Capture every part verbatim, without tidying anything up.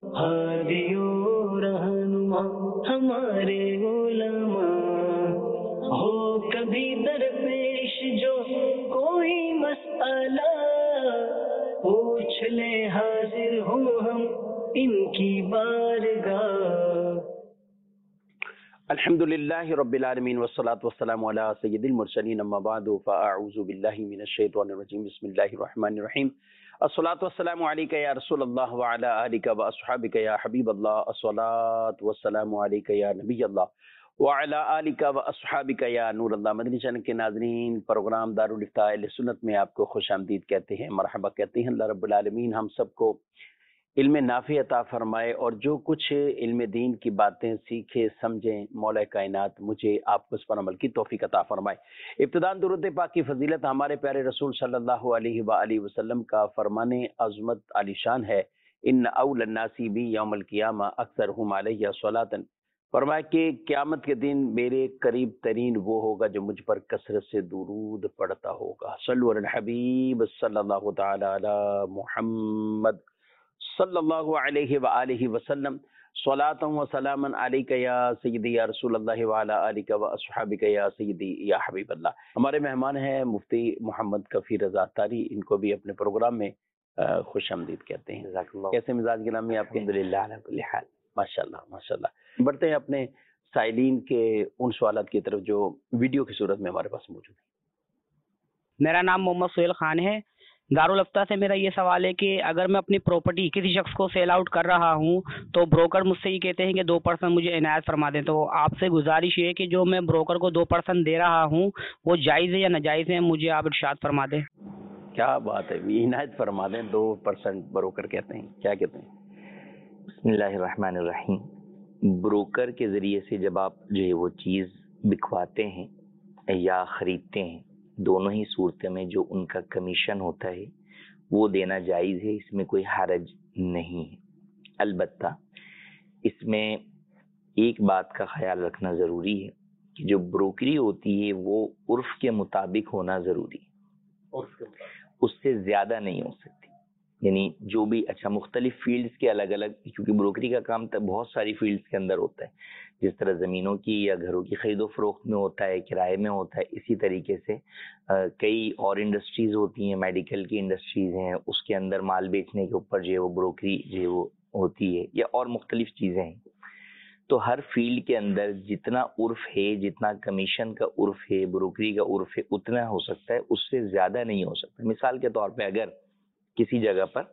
हादियो रहनुमा हमारे उलमा हो कभी दरपेश जो कोई मसला पूछ ले हाजिर हूँ हम इनकी बारगाह। अल्हम्दुलिल्लाहि रब्बिल आलमीन वस्सलातु वस्सलामु अला सय्यिदिल मुरसलीन अम्मा बअदु फ़अऊज़ु बिल्लाहि मिनश शैतानिर रजीम बिस्मिल्लाहिर रहमानिर रहीम अस्सलातु वस्सलामु अलैका या रसूलल्लाह व अला आलिका व अस्हाबिका या हबीबल्लाह अस्सलातु वस्सलामु अलैका या नबीयल्लाह व अला आलिका व अस्हाबिका या नूरल्लाह। मदनी चैनल के नाज़रीन, प्रोग्राम दारुल इफ्ता अहले सुन्नत में आपको खुशामदीद कहते हैं, मरहबा कहते हैं। अल्लाह रब्बुल आलमीन हम सबको इल्म नाफ़ी अता फरमाए और जो कुछ इल्म दीन की बातें सीखे समझें, मौला कायनात मुझे आपको उस पर अमल की तौफीक अता फरमाए। इब्तिदान दुरूद पाक की फजीलत हमारे प्यारे रसूल सल्लल्लाहु अलैहि वआलिहि वसल्लम का फरमाने अज़मत आलिशान है, इन औलन नासी बी यौमल क़ियामा अक्सरहुम अलैया सलातन। फरमाया कि क़यामत के दिन मेरे करीब तरीन वो होगा जो मुझ पर कसरत से दुरूद पढ़ता होगा। सल्लु अलल हबीब सल्लल्लाहु तआला अला मुहम्मद सल्लल्लाहु अलैहि व आलिहि वसल्लम। सलातन व सलामन अलैका या सय्यदी या रसूलल्लाह व अला आलिका व अस्हाबिका या सय्यदी या हबीबल्लाह। हमारे मेहमान हैं मुफ्ती मोहम्मद कफ़ी रज़ा तारी, इनको भी अपने प्रोग्राम में खुशामदीद कहते हैं। कैसे मिजाज गिरामी आपके? अल्हम्दुलिल्लाह अला कुल्ली हाल। माशाल्लाह माशाल्लाह। बढ़ते हैं अपने साइलिन के उन सवालात की तरफ जो वीडियो की सूरत में हमारे पास मौजूद है। मेरा नाम मोहम्मद सुहेल खान है। दारुल इफ्ता से मेरा ये सवाल है कि अगर मैं अपनी प्रॉपर्टी किसी शख्स को सेल आउट कर रहा हूँ तो ब्रोकर मुझसे ये कहते हैं कि दो परसेंट मुझे इनायत फरमा दें, तो आपसे गुजारिश ये है कि जो मैं ब्रोकर को दो परसेंट दे रहा हूँ वो जायज़ है या नाजायज़ है, मुझे आप इरशाद फरमा दें। क्या बात है, इनायत फरमा दें। दो परसेंट ब्रोकर कहते हैं, क्या कहते हैं? बिस्मिल्लाहिर्रहमानिर्रहीम। ब्रोकर के ज़रिए से जब आप जो है वो चीज़ बिकवाते हैं या ख़रीदते हैं, दोनों ही सूरत में जो उनका कमीशन होता है वो देना जायज़ है, इसमें कोई हरज नहीं है। अलबत्ता इसमें एक बात का ख्याल रखना ज़रूरी है कि जो ब्रोकरी होती है वो उर्फ़ के मुताबिक होना ज़रूरी है, उससे ज़्यादा नहीं हो सकती। यानी जो भी अच्छा मुख्तलिफ फील्ड्स के अलग अलग, क्योंकि ब्रोकरी का काम तब बहुत सारी फील्ड्स के अंदर होता है, जिस तरह ज़मीनों की या घरों की ख़रीदो फरोख्त में होता है, किराए में होता है, इसी तरीके से आ, कई और इंडस्ट्रीज़ होती हैं, मेडिकल की इंडस्ट्रीज़ हैं, उसके अंदर माल बेचने के ऊपर जो है वो ब्रोकरी जो है वो होती है, या और मुख्तलिफ चीज़ें हैं। तो हर फील्ड के अंदर जितना उर्फ़ है, जितना कमीशन का उर्फ़ है, ब्रोकरी का उर्फ़ है, उतना हो सकता है, उससे ज़्यादा नहीं हो सकता। मिसाल के तौर पर अगर किसी जगह पर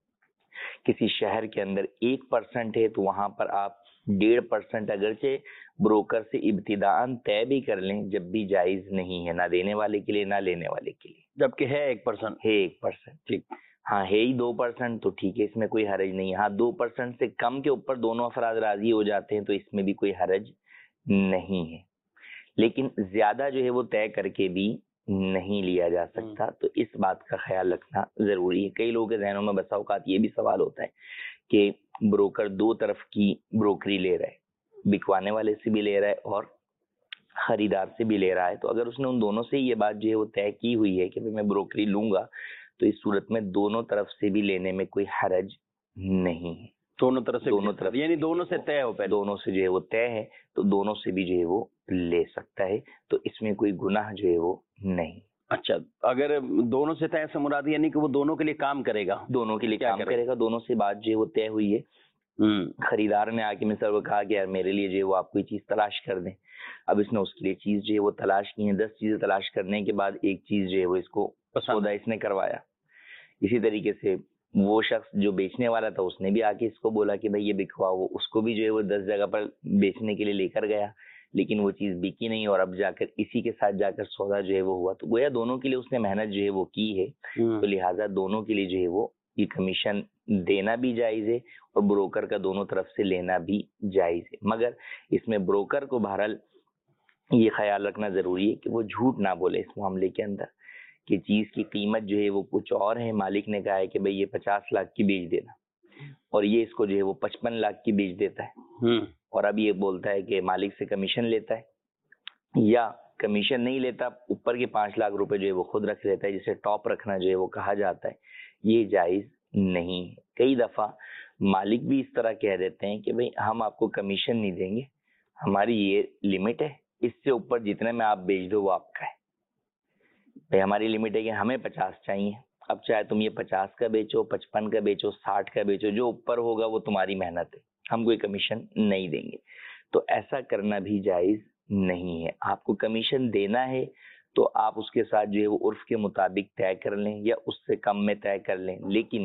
किसी शहर के अंदर एक परसेंट है तो वहां पर आप डेढ़ परसेंट अगरचे ब्रोकर से इब्तिदाअन तय भी कर लें, जब भी जायज नहीं है, ना देने वाले के लिए ना लेने वाले के लिए। जबकि है एक परसेंट है एक परसेंट ठीक, हाँ है ही दो परसेंट तो ठीक है, इसमें कोई हरज नहीं है। हाँ दो परसेंट से कम के ऊपर दोनों अफराद राजी हो जाते हैं तो इसमें भी कोई हरज नहीं है, लेकिन ज्यादा जो है वो तय करके भी नहीं लिया जा सकता। तो इस बात का ख्याल रखना जरूरी है। कई लोगों के जहनों में बसा औकात ये भी सवाल होता है कि ब्रोकर दो तरफ की ब्रोकरी ले रहा है, बिकवाने वाले से भी ले रहा है और खरीदार से भी ले रहा है। तो अगर उसने उन दोनों से ये बात जो है वो तय की हुई है कि मैं ब्रोकरी लूंगा, तो इस सूरत में दोनों तरफ से भी लेने में कोई हरज नहीं है। दोनों तरफ से दोनों तरफ यानी दोनों से तय हो, पहले दोनों से जो है वो तय है तो दोनों से भी जो है वो ले सकता है, तो इसमें कोई गुनाह जो है वो नहीं। अच्छा, अगर दोनों से तय से मुराद यानी कि वो दोनों के लिए काम करेगा, दोनों के लिए काम करेगा, करेगा दोनों से बात जो है वो तय हुई है। खरीदार ने आके मिसाल वो कहा कि यार मेरे लिए जो है वो आप कोई चीज तलाश कर दें, अब इसने उसके लिए चीज जो है वो तलाश की है, दस चीजें तलाश करने के बाद एक चीज जो है वो इसको सौदा इसने करवाया। इसी तरीके से वो शख्स जो बेचने वाला था उसने भी आके इसको बोला कि भाई ये बिकवाओ, वो उसको भी जो है वो दस जगह पर बेचने के लिए लेकर गया, लेकिन वो चीज बिकी नहीं और अब जाकर इसी के साथ जाकर सौदा जो है वो हुआ। तो गोया दोनों के लिए उसने मेहनत जो है वो की है, तो लिहाजा दोनों के लिए जो है वो ये कमीशन देना भी जायज है और ब्रोकर का दोनों तरफ से लेना भी जायज है। मगर इसमें ब्रोकर को बहरहाल ये ख्याल रखना जरूरी है कि वो झूठ ना बोले इस मामले के अंदर कि चीज की कीमत जो है वो कुछ और है, मालिक ने कहा है कि भाई ये पचास लाख की बेच देना और ये इसको जो है वो पचपन लाख की बेच देता है, और अब ये बोलता है कि मालिक से कमीशन लेता है, या कमीशन नहीं लेता, ऊपर के पांच लाख रुपए जो है वो खुद रख लेता है, जिसे टॉप रखना जो है वो कहा जाता है, ये जायज नहीं है। کئی دفعہ مالک بھی اس طرح کہہ دیتے ہیں کہ بھئی ہم آپ کو کمیشن نہیں دیں گے، ہماری یہ لمٹ ہے، اس سے اوپر جتنے میں آپ بیچ دو وہ آپ کا ہے. بھئی ہماری لمٹ ہے کہ ہمیں پچاس چاہیے، اب چاہے تم یہ پچاس کا بیچو، پچپن کا بیچو، ساٹھ کا بیچو، جو اوپر ہوگا وہ تمہاری محنت ہے، ہم کوئی کمیشن نہیں دیں گے. تو ایسا کرنا بھی جائز نہیں ہے. آپ کو کمیشن دینا ہے تو آپ اس کے ساتھ جو ہے وہ عرف کے مطابق طے کر لیں یا اس سے کم میں طے کر لیں، لیکن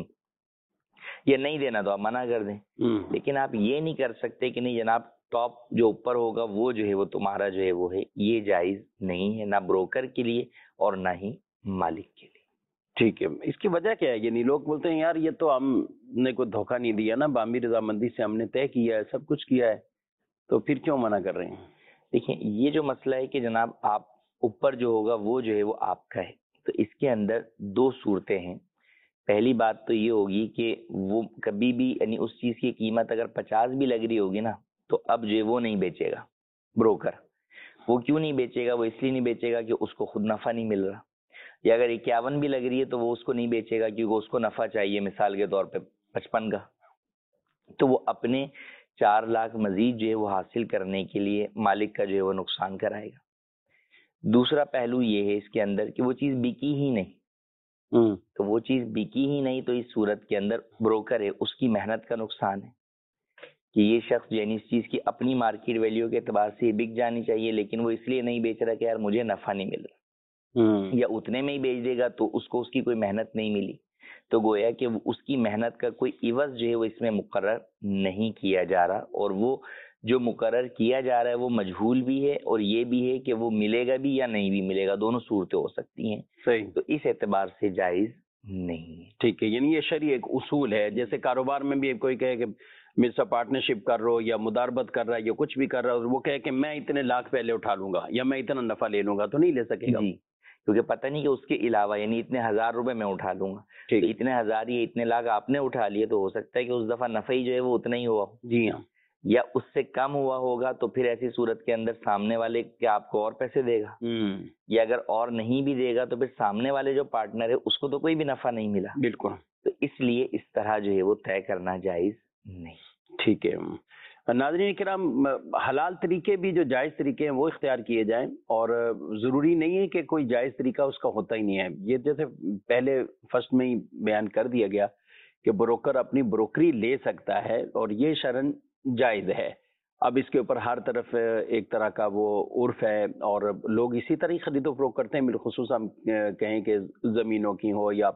یہ نہیں دینا تو آپ منع کر دیں. لیکن آپ یہ نہیں کر سکتے کہ نہیں جناب ٹاپ جو اوپر ہوگا وہ جو ہے وہ تمہارا جو ہے وہ ہے. یہ جائز نہیں ہے، نہ بروکر کے لیے اور نہ ہی مالک کے لیے. ٹھیک ہے. اس کی وجہ کیا ہے؟ یعنی لوگ بولتے ہیں یار یہ تو ہم نے کوئی دھوکہ نہیں دیا نا، بامی رضامندی سے ہم نے طے کیا ہے، سب کچھ کیا ہے، تو پھر کیوں منع کر رہے ہیں؟ دیکھیں یہ جو مسئلہ ہے کہ جناب آپ اوپر جو ہوگا وہ جو ہے وہ آپ کا ہے، تو اس کے اندر دو صورتیں ہیں. پہلی بات تو یہ ہوگی کہ وہ کبھی بھی یعنی اس چیز کی قیمت اگر پچاس بھی لگ رہی ہوگی نا تو اب جو ہے وہ نہیں بیچے گا بروکر. وہ کیوں نہیں بیچے گا؟ وہ اس لیے نہیں بیچے گا کہ اس کو خود نفع نہیں مل رہا. یا اگر اکیاون بھی لگ رہی ہے تو وہ اس کو نہیں بیچے گا کیونکہ اس کو نفع چاہیے مثال کے طور پہ پچپن کا. تو وہ اپنے چار لاکھ مزید جو ہے وہ حاصل کرنے کے لیے مالک کا جو ہے وہ نقصان کرائے گا. دوسرا پہلو یہ ہے اس کے اندر کہ وہ چیز بکی ہی نہیں. تو وہ چیز بکی ہی نہیں تو اس صورت کے اندر بروکر ہے اس کی محنت کا نقصان ہے کہ یہ شخص یعنی اس چیز کی اپنی مارکیٹ ویلیو کے اعتبار سے بک جانی چاہیے لیکن وہ اس لیے نہیں بیچ رہا کہ یار مجھے نفع نہیں مل رہا، یا اتنے میں ہی بیچ دے گا تو اس کو اس کی کوئی محنت نہیں ملی. تو گویا کہ اس کی محنت کا کوئی عوض جو ہے وہ اس میں مقرر نہیں کیا جا رہا، اور وہ جو مقرر کیا جا رہا ہے وہ مجہول بھی ہے اور یہ بھی ہے کہ وہ ملے گا بھی یا نہیں بھی ملے گا، دونوں صورتیں ہو سکتی ہیں. صحیح. تو اس اعتبار سے جائز نہیں ہے. ٹھیک ہے. یعنی یہ شرعی ایک اصول ہے. جیسے کاروبار میں بھی کوئی کہے کہ میرے سے پارٹنرشپ کر رہا ہو یا مداربت کر رہا ہے یا کچھ بھی کر رہا ہے اور وہ کہے کہ میں اتنے لاکھ پہلے اٹھا لوں گا یا میں اتنا نفع لے لوں گا، تو نہیں لے سکے گا. جی، کیونکہ پتہ نہیں کہ اس کے علاوہ یعنی اتنے ہزار روپے میں اٹھا لوں گا، تو اتنے ہزار یا اتنے لاکھ آپ نے اٹھا لیے تو ہو سکتا ہے کہ اس دفعہ نفع ہی جو ہے وہ اتنا ہی ہوا ہو. جی ہاں. یا اس سے کم ہوا ہوگا تو پھر ایسی صورت کے اندر سامنے والے کیا آپ کو اور پیسے دے گا، یا اگر اور نہیں بھی دے گا تو پھر سامنے والے جو پارٹنر ہے اس کو تو کوئی بھی نفع نہیں ملا. بالکل. تو اس لیے اس طرح جو ہے وہ طے کرنا جائز نہیں. ٹھیک ہے. ناظرین کرام، حلال طریقے بھی جو جائز طریقے ہیں وہ اختیار کیے جائیں، اور ضروری نہیں ہے کہ کوئی جائز طریقہ اس کا ہوتا ہی نہیں ہے. یہ جیسے پہلے فرسٹ میں ہی بیان کر دیا گیا کہ بروکر اپنی بروکری لے سکتا ہے اور یہ شرعاً جائز ہے. اب اس کے اوپر ہر طرف ایک طرح کا وہ عرف ہے اور لوگ اسی طرح ہی خرید و فروخت کرتے ہیں. بالخصوص ہم کہیں کہ زمینوں کی ہو یا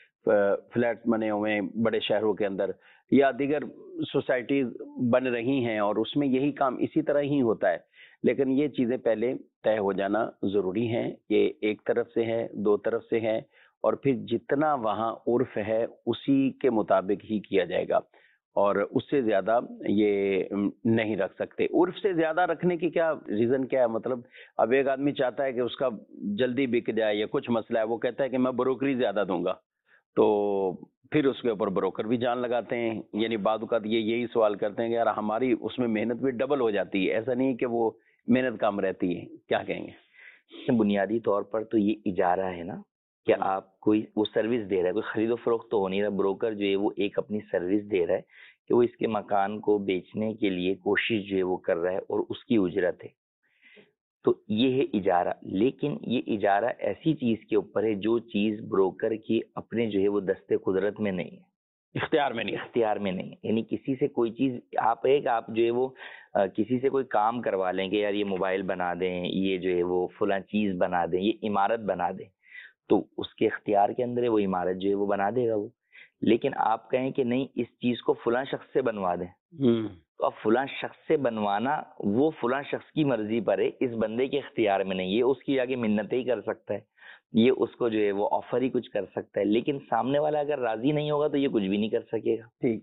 فلیٹ بنے ہوئے ہیں بڑے شہروں کے اندر یا دیگر سوسائٹیز بن رہی ہیں اور اس میں یہی کام اسی طرح ہی ہوتا ہے. لیکن یہ چیزیں پہلے طے ہو جانا ضروری ہیں. یہ ایک طرف سے ہے، دو طرف سے ہے، اور پھر جتنا وہاں عرف ہے اسی کے مطابق ہی کیا جائے گا اور اس سے زیادہ یہ نہیں رکھ سکتے. عرف سے زیادہ رکھنے کی کیا ریزن کیا ہے؟ مطلب اب ایک آدمی چاہتا ہے کہ اس کا جلدی بک جائے یا کچھ مسئلہ ہے، وہ کہتا ہے کہ میں بروکری زیادہ دوں گا، تو پھر اس کے اوپر بروکر بھی جان لگاتے ہیں. یعنی بعض اوقات یہ یہی سوال کرتے ہیں کہ یار ہماری اس میں محنت بھی ڈبل ہو جاتی ہے. ایسا نہیں کہ وہ محنت کم رہتی ہے. کیا کہیں گے؟ بنیادی طور پر تو یہ اجارہ ہے نا کہ آپ کوئی وہ سروس دے رہا ہے، کوئی خرید و فروخت تو ہو نہیں رہا. بروکر جو ہے وہ ایک اپنی سروس دے رہا ہے کہ وہ اس کے مکان کو بیچنے کے لیے کوشش جو ہے وہ کر رہا ہے اور اس کی اجرت ہے. تو یہ ہے اجارہ. لیکن یہ اجارہ ایسی چیز کے اوپر ہے جو چیز بروکر کی اپنے جو ہے وہ دست قدرت میں نہیں ہے، اختیار میں نہیں اختیار میں نہیں. یعنی کسی سے کوئی چیز آپ ایک آپ جو ہے وہ کسی سے کوئی کام کروا لیں کہ یار یہ موبائل بنا دیں، یہ جو ہے وہ فلاں چیز بنا دیں، یہ عمارت بنا دیں، تو اس کے اختیار کے اندر ہے وہ عمارت جو ہے وہ بنا دے گا وہ. لیکن آپ کہیں کہ نہیں اس چیز کو فلاں شخص سے بنوا دیں، تو اب فلاں شخص سے بنوانا وہ فلاں شخص کی مرضی پر ہے، اس بندے کے اختیار میں نہیں. یہ اس کی آگے منتیں ہی کر سکتا ہے، یہ اس کو جو ہے وہ آفر ہی کچھ کر سکتا ہے، لیکن سامنے والا اگر راضی نہیں ہوگا تو یہ کچھ بھی نہیں کر سکے گا. ٹھیک.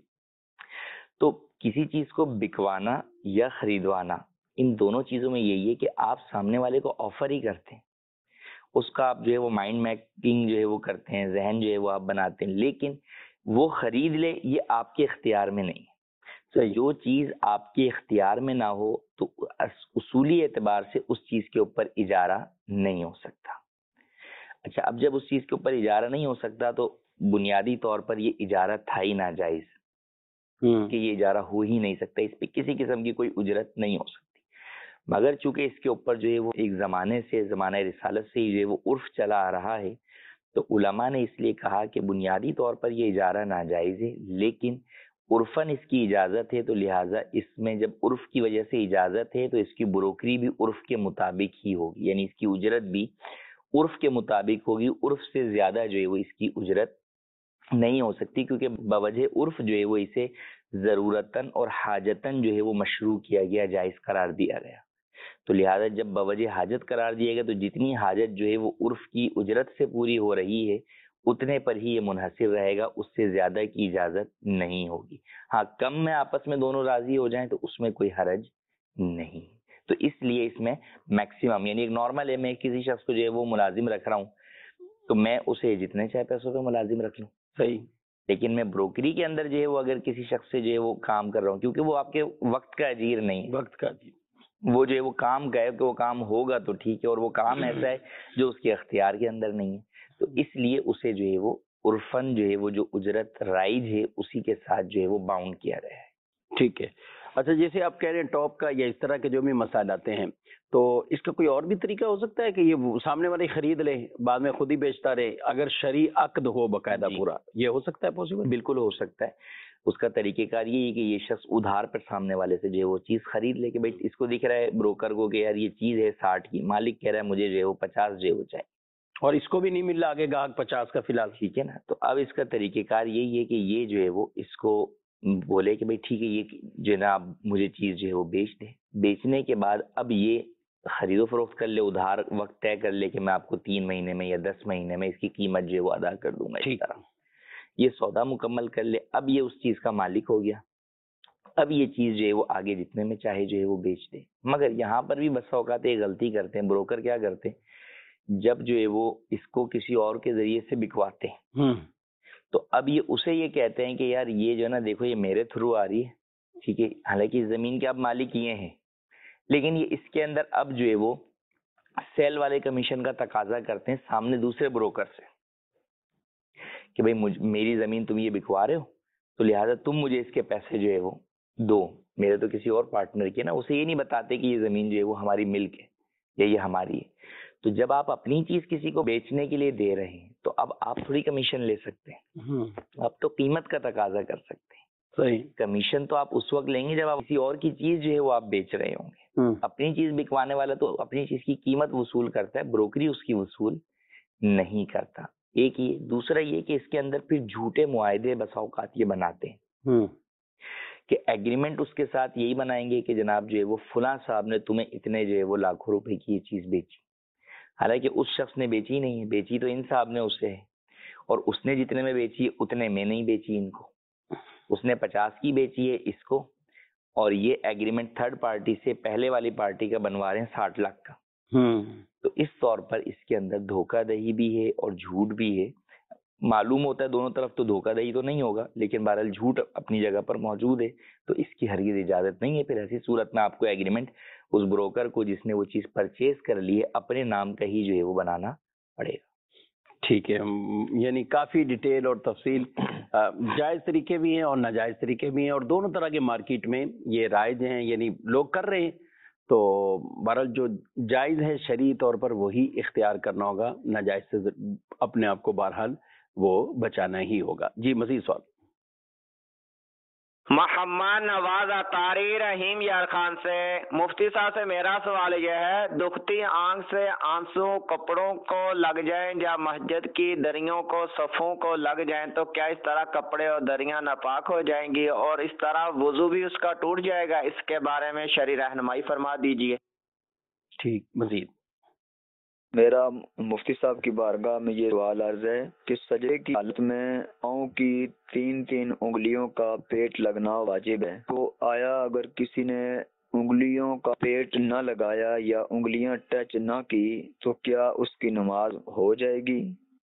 تو کسی چیز کو بکوانا یا خریدوانا ان دونوں چیزوں میں یہی ہے کہ آپ سامنے والے کو آفر ہی کرتے ہیں، اس کا آپ جو ہے وہ مائنڈ میکنگ جو ہے وہ کرتے ہیں، ذہن جو ہے وہ آپ بناتے ہیں، لیکن وہ خرید لے یہ آپ کے اختیار میں نہیں ہے. تو جو چیز آپ کے اختیار میں نہ ہو تو اصولی اعتبار سے اس چیز کے اوپر اجارہ نہیں ہو سکتا. اچھا، اب جب اس چیز کے اوپر اجارہ نہیں ہو سکتا تو بنیادی طور پر یہ اجارہ تھا ہی ناجائز. کہ یہ اجارہ ہو ہی نہیں سکتا، اس پہ کسی قسم کی کوئی اجرت نہیں ہو سکتی. مگر چونکہ اس کے اوپر جو ہے وہ ایک زمانے سے، زمانہ رسالت سے ہی جو ہے وہ عرف چلا آ رہا ہے، تو علماء نے اس لیے کہا کہ بنیادی طور پر یہ اجارہ ناجائز ہے، لیکن عرفاً اس کی اجازت ہے، تو لہٰذا اس میں جب عرف کی وجہ سے اجازت ہے تو اس کی بروکری بھی عرف کے مطابق ہی ہوگی، یعنی اس کی اجرت بھی عرف کے مطابق ہوگی. عرف سے زیادہ جو ہے وہ اس کی اجرت نہیں ہو سکتی، کیونکہ بوجہ عرف جو ہے وہ اسے ضرورتاً اور حاجتاً جو ہے وہ مشروع کیا گیا، جائز قرار دیا گیا. تو لہٰذا جب بوجہ حاجت قرار دیا گیا تو جتنی حاجت جو ہے وہ عرف کی اجرت سے پوری ہو رہی ہے اتنے پر ہی یہ منحصر رہے گا، اس سے زیادہ کی اجازت نہیں ہوگی. ہاں کم میں آپس میں دونوں راضی ہو جائیں تو اس میں کوئی حرج نہیں. تو اس لیے اس میں میکسیمم، یعنی ایک نارمل ہے، میں کسی شخص کو جو ہے وہ ملازم رکھ رہا ہوں تو میں اسے جتنے چاہے پیسوں پہ ملازم رکھ لوں، صحیح. لیکن میں بروکری کے اندر جو ہے وہ اگر کسی شخص سے جو ہے وہ کام کر رہا ہوں، کیونکہ وہ آپ کے وقت کا اجیر نہیں ہے، وقت کا جی، وہ جو ہے وہ کام کا ہے کہ وہ کام ہوگا تو ٹھیک ہے، اور وہ کام ایسا ہے جو اس کے اختیار کے اندر نہیں ہے، تو اس لیے اسے جو ہے وہ عرفاً جو ہے وہ جو اجرت رائج ہے اسی کے ساتھ جو ہے وہ باؤنڈ کیا رہا ہے. ٹھیک ہے. اچھا جیسے آپ کہہ رہے ہیں ٹاپ کا یا اس طرح کے جو بھی مسائل آتے ہیں، تو اس کا کوئی اور بھی طریقہ ہو سکتا ہے کہ یہ وہ سامنے والے خرید لے بعد میں خود ہی بیچتا رہے، اگر شرعی عقد ہو باقاعدہ جی. پورا، یہ ہو سکتا ہے پاسبل؟ بالکل ہو سکتا ہے. اس کا طریقہ کار یہ ہے کہ یہ شخص ادھار پر سامنے والے سے جو ہے وہ چیز خرید لے، کہ بھائی اس کو دکھ رہا ہے بروکر کو کہ یار یہ چیز ہے ساٹھ کی، مالک کہہ رہا ہے مجھے جو ہے وہ پچاس جو ہے وہ چاہیے، اور اس کو بھی نہیں مل رہا آگے گاہک پچاس کا فی الحال. ٹھیک ہے نا. تو اب اس کا طریقہ کار یہی ہے کہ یہ جو ہے وہ اس کو بولے کہ بھائی ٹھیک ہے یہ جناب مجھے چیز جو ہے وہ بیچ دے. بیچنے کے بعد اب یہ خرید و فروخت کر لے، ادھار وقت طے کر لے کہ میں آپ کو تین مہینے میں یا دس مہینے میں اس کی قیمت جو ہے وہ ادا کر دوں گا. اس طرح یہ سودا مکمل کر لے، اب یہ اس چیز کا مالک ہو گیا. اب یہ چیز جو ہے وہ آگے جتنے میں چاہے جو ہے وہ بیچ دے. مگر یہاں پر بھی بس اوقات یہ غلطی کرتے ہیں بروکر، کیا کرتے ہیں جب جو ہے وہ اس کو کسی اور کے ذریعے سے بکواتے ہیں تو اب یہ اسے یہ کہتے ہیں کہ یار یہ جو ہے نا دیکھو یہ میرے تھرو آ رہی ہے، ٹھیک ہے، حالانکہ اس زمین کے اب مالک یہ ہیں، لیکن یہ اس کے اندر اب جو ہے وہ سیل والے کمیشن کا تقاضا کرتے ہیں سامنے دوسرے بروکر سے کہ بھائی مجھ میری زمین تم یہ بکوا رہے ہو تو لہٰذا تم مجھے اس کے پیسے جو ہے وہ دو. میرے تو کسی اور پارٹنر کی ہے نا، اسے یہ نہیں بتاتے کہ یہ زمین جو ہے وہ ہماری ملک ہے یا یہ ہماری ہے. تو جب آپ اپنی چیز کسی کو بیچنے کے لیے دے رہے ہیں تو اب آپ تھوڑی کمیشن لے سکتے ہیں، آپ تو قیمت کا تقاضا کر سکتے ہیں. صحیح. کمیشن تو آپ اس وقت لیں گے جب آپ کسی اور کی چیز جو ہے وہ آپ بیچ رہے ہوں گے. اپنی چیز بکوانے والا تو اپنی چیز کی قیمت وصول کرتا ہے، بروکری اس کی وصول نہیں کرتا. ایک یہ. دوسرا یہ کہ اس کے اندر پھر جھوٹے معاہدے بسا اوقات یہ بناتے ہیں کہ ایگریمنٹ اس کے ساتھ یہی بنائیں گے کہ جناب جو ہے وہ فلاں صاحب نے تمہیں اتنے جو ہے وہ لاکھوں روپے کی یہ چیز بیچی، حالانکہ اس شخص نے بیچی نہیں ہے، بیچی تو ان صاحب نے اسے ہے، اور اس نے جتنے میں بیچی اتنے میں نہیں بیچی ان کو، اس نے پچاس کی بیچی ہے اس کو، اور یہ ایگریمنٹ تھرڈ پارٹی سے پہلے والی پارٹی کا بنوا رہے ہیں ساٹھ لاکھ کا. تو اس طور پر اس کے اندر دھوکہ دہی بھی ہے اور جھوٹ بھی ہے. معلوم ہوتا ہے دونوں طرف تو دھوکہ دہی تو نہیں ہوگا، لیکن بہرحال جھوٹ اپنی جگہ پر موجود ہے، تو اس کی ہرگز اجازت نہیں ہے. پھر ایسی صورت میں آپ کو ایگریمنٹ اس بروکر کو جس نے وہ چیز پرچیز کر لی ہے اپنے نام کا ہی جو ہے وہ بنانا پڑے گا. ٹھیک ہے. یعنی کافی ڈیٹیل اور تفصیل، جائز طریقے بھی ہیں اور ناجائز طریقے بھی ہیں، اور دونوں طرح کے مارکیٹ میں یہ رائج ہیں، یعنی لوگ کر رہے ہیں. تو بہرحال جو جائز ہے شرعی طور پر وہی اختیار کرنا ہوگا، ناجائز سے اپنے آپ کو بہرحال وہ بچانا ہی ہوگا. جی مزید سوال. محمد نواز اطاری رحیم یار خان سے، مفتی صاحب سے میرا سوال یہ ہے، دکھتی آنکھ سے آنسو کپڑوں کو لگ جائیں یا مسجد کی دریوں کو صفوں کو لگ جائیں تو کیا اس طرح کپڑے اور دریاں ناپاک ہو جائیں گی اور اس طرح وضو بھی اس کا ٹوٹ جائے گا؟ اس کے بارے میں شرعی رہنمائی فرما دیجیے. ٹھیک. مزید. میرا مفتی صاحب کی بارگاہ میں یہ سوال عرض ہے کہ سجدے کی حالت میں پاؤں کی تین تین انگلیوں کا پیٹ لگنا واجب ہے، تو آیا اگر کسی نے انگلیوں کا پیٹ نہ لگایا یا انگلیاں ٹچ نہ کی تو کیا اس کی نماز ہو جائے گی؟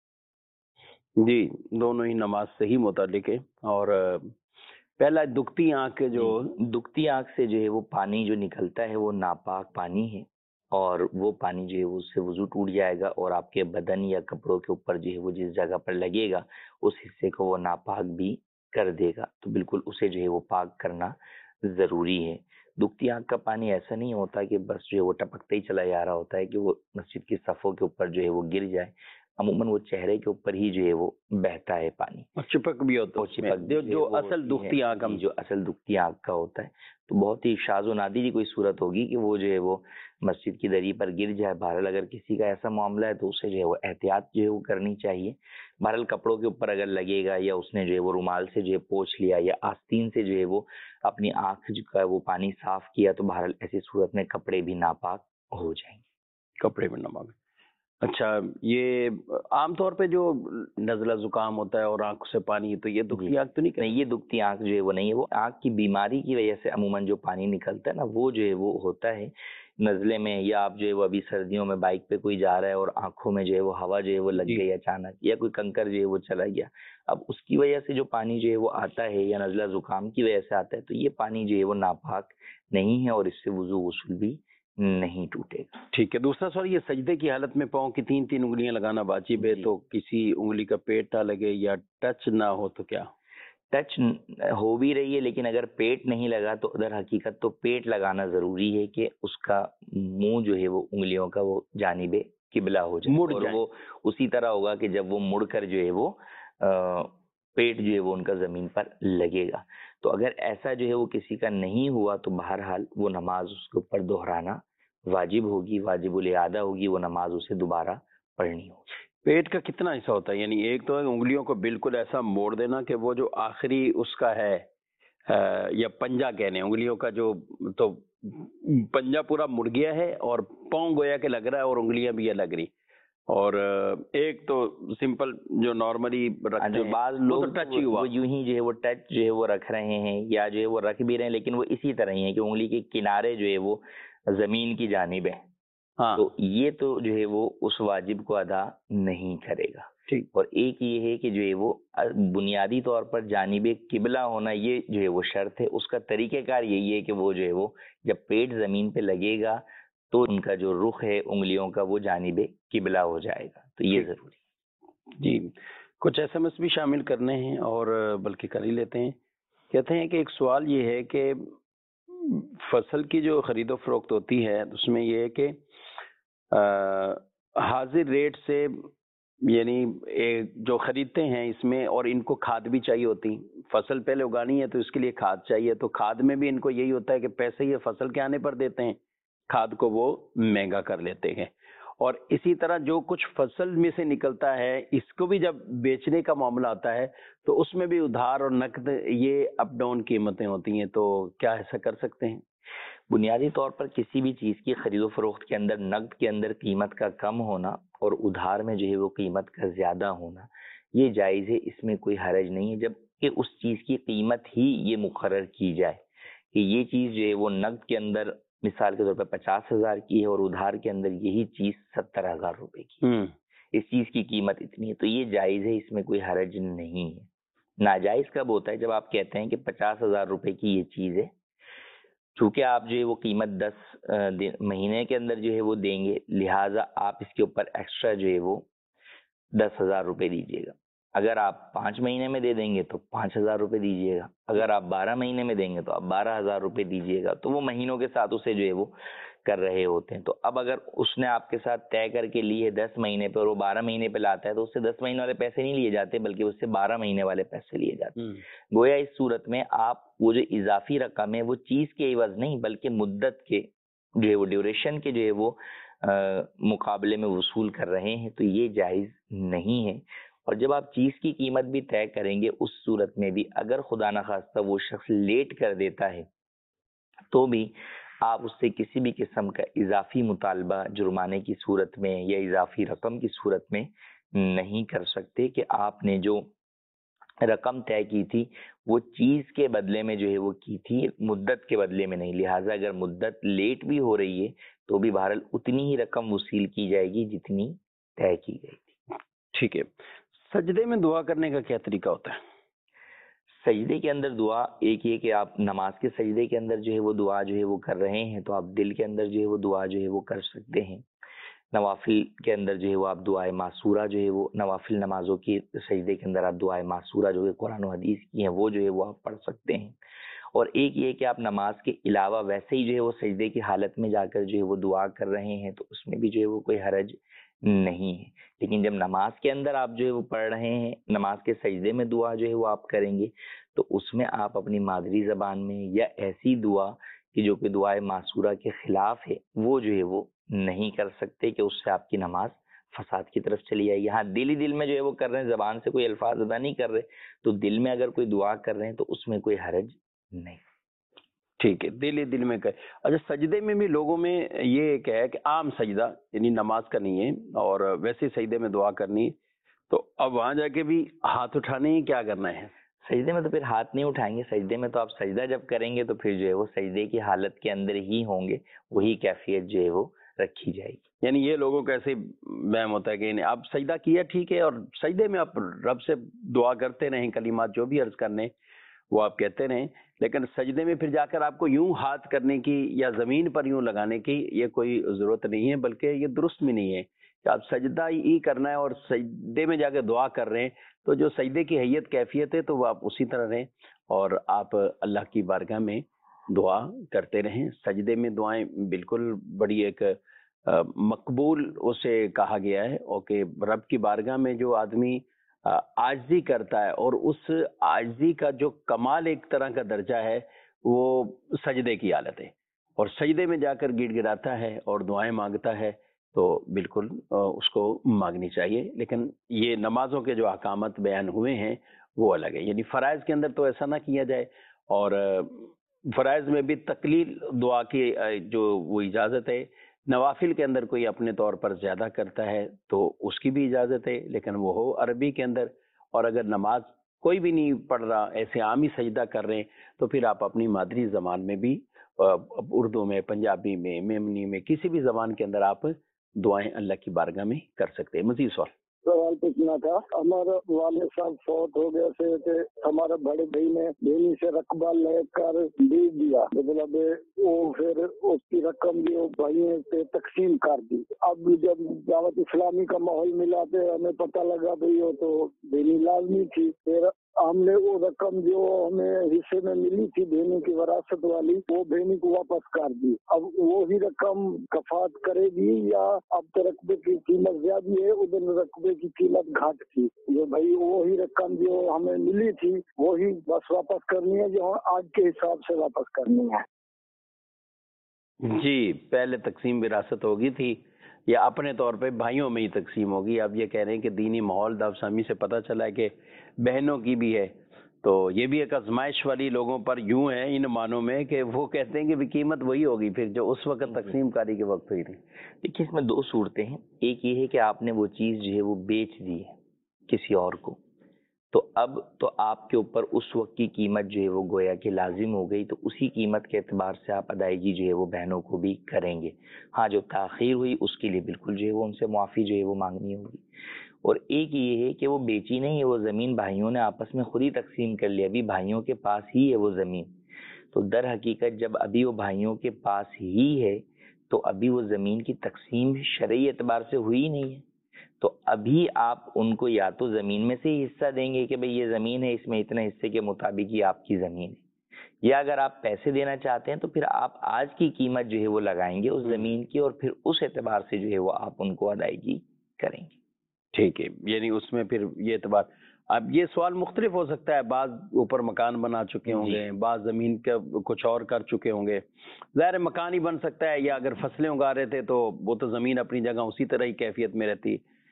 جی دونوں ہی نماز سے ہی متعلق ہے. اور پہلا دکھتی آنکھ جو دکھتی آنکھ سے جو ہے وہ پانی جو نکلتا ہے وہ ناپاک پانی ہے، اور وہ پانی جو ہے اس سے وضو ٹوٹ جائے گا، اور آپ کے بدن یا کپڑوں کے اوپر جو ہے وہ جس جگہ پر لگے گا اس حصے کو وہ ناپاک بھی کر دے گا تو بالکل اسے جو ہے وہ پاک کرنا ضروری ہے. دکھتی آنکھ کا پانی ایسا نہیں ہوتا کہ بس جو ہے وہ ٹپکتا ہی چلا جا رہا ہوتا ہے کہ وہ مسجد کی صفوں کے اوپر جو ہے وہ گر جائے. عموماً وہ چہرے کے اوپر ہی جو ہے وہ بہتا ہے پانی, اور چپک بھی ہوتا اور ہے اس میں، چپک جو بھی جو وہ اصل ہوتی دکھتی ہے، آنکھ ہم جی، جو اصل دکھتی آنکھ کا ہوتا ہے. تو بہت ہی شاذ و نادر ہی کوئی صورت ہوگی کہ وہ جو ہے وہ مسجد کی دری پر گر جائے. بہرحال اگر کسی کا ایسا معاملہ ہے تو اسے جو ہے وہ احتیاط جو ہے وہ کرنی چاہیے. بہرحال کپڑوں کے اوپر اگر لگے گا یا اس نے جو ہے وہ رومال سے جو ہے پوچھ لیا یا آستین سے جو ہے وہ اپنی آنکھ جو کا وہ پانی صاف کیا تو بہرحال ایسی صورت میں کپڑے بھی ناپاک ہو جائیں گے. کپڑے میں نماز. اچھا، یہ عام طور پہ جو نزلہ زکام ہوتا ہے اور آنکھ سے پانی، تو یہ دکھتی آنکھ تو نہیں نہیں، یہ دکھتی آنکھ جو ہے وہ نہیں ہے. وہ آنکھ کی بیماری کی وجہ سے عموماً جو پانی نکلتا ہے نا وہ جو ہے وہ ہوتا ہے نزلے میں. یا آپ جو ہے وہ ابھی سردیوں میں بائک پہ کوئی جا رہا ہے اور آنکھوں میں جو ہے وہ ہوا جو ہے وہ لگ گئی اچانک, یا کوئی کنکر جو ہے وہ چلا گیا, اب اس کی وجہ سے جو پانی جو ہے وہ آتا ہے یا نزلہ زکام کی وجہ سے آتا ہے, تو یہ پانی جو ہے وہ ناپاک نہیں ہے اور اس سے وضو غسل بھی نہیں ٹوٹے گا. ٹھیک ہے. دوسرا سوال, یہ سجدے کی حالت میں پاؤں کی تین تین انگلیاں لگانا واجب ہے, تو کسی انگلی کا پیٹ نہ لگے یا ٹچ نہ ہو تو کیا؟ ٹچ ہو بھی رہی ہے لیکن اگر پیٹ نہیں لگا تو ادھر حقیقت تو پیٹ لگانا ضروری ہے کہ اس کا منہ جو ہے وہ انگلیوں کا وہ جانب قبلہ ہو جائے, اور وہ اسی طرح ہوگا کہ جب وہ مڑ کر جو ہے وہ پیٹ جو ہے وہ ان کا زمین پر لگے گا. تو اگر ایسا جو ہے وہ کسی کا نہیں ہوا تو بہرحال وہ نماز اس کے اوپر دہرانا واجب ہوگی, واجب الاعادہ ہوگی, وہ نماز اسے دوبارہ پڑھنی ہوگی. پیٹ کا کتنا حصہ ہوتا ہے؟ یعنی ایک تو انگلیوں کو بالکل ایسا موڑ دینا کہ وہ جو آخری اس کا ہے یا پنجہ کہنے انگلیوں کا, جو تو پنجہ پورا مڑ گیا ہے اور پاؤں گویا کہ لگ رہا ہے اور انگلیاں بھی لگ رہی, اور ایک تو سمپل جو نارملی جو بعض لوگ وہ یوں ہی جو ہے وہ ٹچ جو ہے وہ رکھ رہے ہیں یا جو ہے وہ رکھ بھی رہے ہیں لیکن وہ اسی طرح ہی ہے کہ انگلی کے کنارے جو ہے وہ زمین کی جانب ہے. ہاں, تو یہ تو جو ہے وہ اس واجب کو ادا نہیں کرے گا. ٹھیک. اور ایک یہ ہے کہ جو ہے وہ بنیادی طور پر جانب قبلہ ہونا یہ جو ہے وہ شرط ہے. اس کا طریقہ کار یہی ہے کہ وہ جو ہے وہ جب پیٹ زمین پہ لگے گا تو ان کا جو رخ ہے انگلیوں کا وہ جانب قبلہ ہو جائے گا, تو یہ ضروری. جی, کچھ ایس ایم ایس بھی شامل کرنے ہیں اور بلکہ کر ہی لیتے ہیں. کہتے ہیں کہ ایک سوال یہ ہے کہ فصل کی جو خرید و فروخت ہوتی ہے اس میں یہ ہے کہ حاضر ریٹ سے یعنی جو خریدتے ہیں اس میں, اور ان کو کھاد بھی چاہیے ہوتی, فصل پہلے اگانی ہے تو اس کے لیے کھاد چاہیے, تو کھاد میں بھی ان کو یہی ہوتا ہے کہ پیسے یہ فصل کے آنے پر دیتے ہیں, کھاد کو وہ مہنگا کر لیتے ہیں. اور اسی طرح جو کچھ فصل میں سے نکلتا ہے اس کو بھی جب بیچنے کا معاملہ آتا ہے تو اس میں بھی ادھار اور نقد یہ اپ ڈاؤن قیمتیں ہوتی ہیں, تو کیا ایسا کر سکتے ہیں؟ بنیادی طور پر کسی بھی چیز کی خرید و فروخت کے اندر نقد کے اندر قیمت کا کم ہونا اور ادھار میں جو ہے وہ قیمت کا زیادہ ہونا یہ جائز ہے, اس میں کوئی حرج نہیں ہے, جب کہ اس چیز کی قیمت ہی یہ مقرر کی جائے کہ یہ چیز جو ہے وہ نقد کے اندر مثال کے طور پر پچاس ہزار کی ہے اور ادھار کے اندر یہی چیز ستر ہزار روپے کی, اس چیز کی قیمت اتنی ہے, تو یہ جائز ہے, اس میں کوئی حرج نہیں ہے. ناجائز کب ہوتا ہے؟ جب آپ کہتے ہیں کہ پچاس ہزار روپے کی یہ چیز ہے, چونکہ آپ جو ہے وہ قیمت دس مہینے کے اندر جو ہے وہ دیں گے, لہٰذا آپ اس کے اوپر ایکسٹرا جو ہے وہ دس ہزار روپے دیجیے گا. اگر آپ پانچ مہینے میں دے دیں گے تو پانچ ہزار روپے دیجیے گا, اگر آپ بارہ مہینے میں دیں گے تو آپ بارہ ہزار روپے دیجیے گا. تو وہ مہینوں کے ساتھ اسے جو ہے وہ کر رہے ہوتے ہیں. تو اب اگر اس نے آپ کے ساتھ طے کر کے لیے دس مہینے پہ اور وہ بارہ مہینے پہ لاتا ہے تو اس سے دس مہینے والے پیسے نہیں لیے جاتے بلکہ اس سے بارہ مہینے والے پیسے لیے جاتے ہیں. گویا اس صورت میں آپ وہ جو اضافی رقم ہے وہ چیز کے عوض نہیں بلکہ مدت کے جو ہے وہ ڈیوریشن کے جو ہے وہ مقابلے میں وصول کر رہے ہیں, تو یہ جائز نہیں ہے. اور جب آپ چیز کی قیمت بھی طے کریں گے اس صورت میں بھی اگر خدا نخواستہ وہ شخص لیٹ کر دیتا ہے تو بھی آپ اس سے کسی بھی قسم کا اضافی مطالبہ جرمانے کی صورت میں یا اضافی رقم کی صورت میں نہیں کر سکتے کہ آپ نے جو رقم طے کی تھی وہ چیز کے بدلے میں جو ہے وہ کی تھی, مدت کے بدلے میں نہیں. لہٰذا اگر مدت لیٹ بھی ہو رہی ہے تو بھی بہرحال اتنی ہی رقم وصول کی جائے گی جتنی طے کی گئی تھی. ٹھیک ہے. سجدے میں دعا کرنے کا کیا طریقہ ہوتا ہے؟ سجدے کے اندر دعا ایک یہ کہ آپ نماز کے سجدے کے اندر جو ہے وہ دعا جو ہے وہ کر رہے ہیں تو آپ دل کے اندر جو ہے وہ دعا جو ہے وہ کر سکتے ہیں. نوافل کے اندر جو ہے وہ آپ دعائے معصورہ جو ہے وہ نوافل نمازوں کی سجدے کے اندر آپ دعائے معصورہ جو ہے قرآن و حدیث کی ہیں وہ جو ہے وہ آپ پڑھ سکتے ہیں. اور ایک یہ کہ آپ نماز کے علاوہ ویسے ہی جو ہے وہ سجدے کی حالت میں جا کر جو ہے وہ دعا کر رہے ہیں تو اس میں بھی جو ہے وہ کوئی حرج نہیں ہے. لیکن جب نماز کے اندر آپ جو ہے وہ پڑھ رہے ہیں، نماز کے سجدے میں دعا جو ہے وہ آپ کریں گے تو اس میں آپ اپنی مادری زبان میں یا ایسی دعا کہ جو کہ دعائے معصورہ کے خلاف ہے وہ جو ہے وہ نہیں کر سکتے کہ اس سے آپ کی نماز فساد کی طرف چلی جائے. یہاں دل ہی دل میں جو ہے وہ کر رہے ہیں، زبان سے کوئی الفاظ ادا نہیں کر رہے، تو دل میں اگر کوئی دعا کر رہے ہیں تو اس میں کوئی حرج نہیں. ٹھیک ہے، دل ہی دل میں کہ اچھا سجدے میں بھی لوگوں میں یہ ایک ہے کہ عام سجدہ یعنی نماز کا نہیں ہے اور ویسے سجدے میں دعا کرنی ہے، تو اب وہاں جا کے بھی ہاتھ اٹھانے ہی کیا کرنا ہے؟ سجدے میں تو پھر ہاتھ نہیں اٹھائیں گے. سجدے میں تو آپ سجدہ جب کریں گے تو پھر جو ہے وہ سجدے کی حالت کے اندر ہی ہوں گے، وہی کیفیت جو ہے وہ رکھی جائے گی. یعنی یہ لوگوں کو ایسے وہم ہوتا ہے کہ یعنی آپ سجدہ کیا ٹھیک ہے اور سجدے میں آپ رب سے دعا کرتے رہیں، کلمات جو بھی عرض کرنے وہ آپ کہتے رہیں، لیکن سجدے میں پھر جا کر آپ کو یوں ہاتھ کرنے کی یا زمین پر یوں لگانے کی یہ کوئی ضرورت نہیں ہے، بلکہ یہ درست بھی نہیں ہے کہ آپ سجدہ ہی کرنا ہے اور سجدے میں جا کے دعا کر رہے ہیں. تو جو سجدے کی حیت کیفیت ہے تو وہ آپ اسی طرح رہیں اور آپ اللہ کی بارگاہ میں دعا کرتے رہیں. سجدے میں دعائیں بالکل بڑی ایک مقبول اسے کہا گیا ہے، اور کہ رب کی بارگاہ میں جو آدمی عاجزی کرتا ہے اور اس عاجزی کا جو کمال ایک طرح کا درجہ ہے وہ سجدے کی حالت ہے، اور سجدے میں جا کر گڑ گڑاتا ہے اور دعائیں مانگتا ہے تو بالکل اس کو مانگنی چاہیے. لیکن یہ نمازوں کے جو احکامات بیان ہوئے ہیں وہ الگ ہے، یعنی فرائض کے اندر تو ایسا نہ کیا جائے، اور فرائض میں بھی تقلیل دعا کی جو وہ اجازت ہے. نوافل کے اندر کوئی اپنے طور پر زیادہ کرتا ہے تو اس کی بھی اجازت ہے، لیکن وہ ہو عربی کے اندر. اور اگر نماز کوئی بھی نہیں پڑھ رہا، ایسے عام ہی سجدہ کر رہے ہیں، تو پھر آپ اپنی مادری زبان میں بھی اردو میں، پنجابی میں، میمنی میں، کسی بھی زبان کے اندر آپ دعائیں اللہ کی بارگاہ میں کر سکتے ہیں. مزید سوال سوال پوچھنا تھا. ہمارا والد صاحب فوت ہو گئے تھے کہ ہمارا بڑے بھائی نے دینی سے رقبہ لے کر دے دیا، مطلب وہ پھر اس کی رقم بھی وہ بھائیوں سے تقسیم کر دی. اب جب دعوت اسلامی کا ماحول ملا تو ہمیں پتہ لگا بھائی وہ تو دینی لازمی تھی. پھر ہم نے وہ رقم جو ہمیں حصے میں ملی تھی بہنوں کی وراثت والی وہ بہنوں کو واپس کر دی. اب وہی رقم کفات کرے گی یا اب تو رقبے کی قیمت زیادہ ہے، ادھر رقبے کی قیمت گھٹ تھی. جو بھائی وہی رقم جو ہمیں ملی تھی وہی بس واپس کرنی ہے جو آج کے حساب سے واپس کرنی ہے. جی، پہلے تقسیم وراثت ہوگی تھی یا اپنے طور پہ بھائیوں میں ہی تقسیم ہوگی. اب یہ کہہ رہے ہیں کہ دینی ماحول دعوت اسلامی سے پتہ چلا ہے کہ بہنوں کی بھی ہے، تو یہ بھی ایک آزمائش والی لوگوں پر یوں ہے ان معنوں میں کہ وہ کہتے ہیں کہ بھی قیمت وہی ہوگی پھر جو اس وقت تقسیم کاری کے وقت ہوئی تھی. دیکھیے اس میں دو صورتیں ہیں. ایک یہ ہے کہ آپ نے وہ چیز جو ہے وہ بیچ دی ہے کسی اور کو، تو اب تو آپ کے اوپر اس وقت کی قیمت جو ہے وہ گویا کہ لازم ہو گئی، تو اسی قیمت کے اعتبار سے آپ ادائیگی جو ہے وہ بہنوں کو بھی کریں گے. ہاں جو تاخیر ہوئی اس کے لیے بالکل جو ہے وہ ان سے معافی جو ہے وہ مانگنی ہوگی. اور ایک یہ ہے کہ وہ بیچی نہیں ہے، وہ زمین بھائیوں نے آپس میں خود ہی تقسیم کر لی، ابھی بھائیوں کے پاس ہی ہے وہ زمین. تو در حقیقت جب ابھی وہ بھائیوں کے پاس ہی ہے تو ابھی وہ زمین کی تقسیم شرعی اعتبار سے ہوئی نہیں ہے. تو ابھی آپ ان کو یا تو زمین میں سے ہی حصہ دیں گے کہ بھئی یہ زمین ہے، اس میں اتنے حصے کے مطابق ہی آپ کی زمین ہے، یا اگر آپ پیسے دینا چاہتے ہیں تو پھر آپ آج کی قیمت جو ہے وہ لگائیں گے اس زمین کی، اور پھر اس اعتبار سے جو ہے وہ آپ ان کو ادائیگی کریں گے. ٹھیک ہے، یعنی اس میں پھر یہ اعتبار. اب یہ سوال مختلف ہو سکتا ہے، بعض اوپر مکان بنا چکے ہوں گے، بعض زمین کا کچھ اور کر چکے ہوں گے. ظاہر مکان ہی بن سکتا ہے، یا اگر فصلیں اگا رہے تھے تو وہ تو زمین اپنی جگہ اسی طرح ہی کیفیت میں رہتی.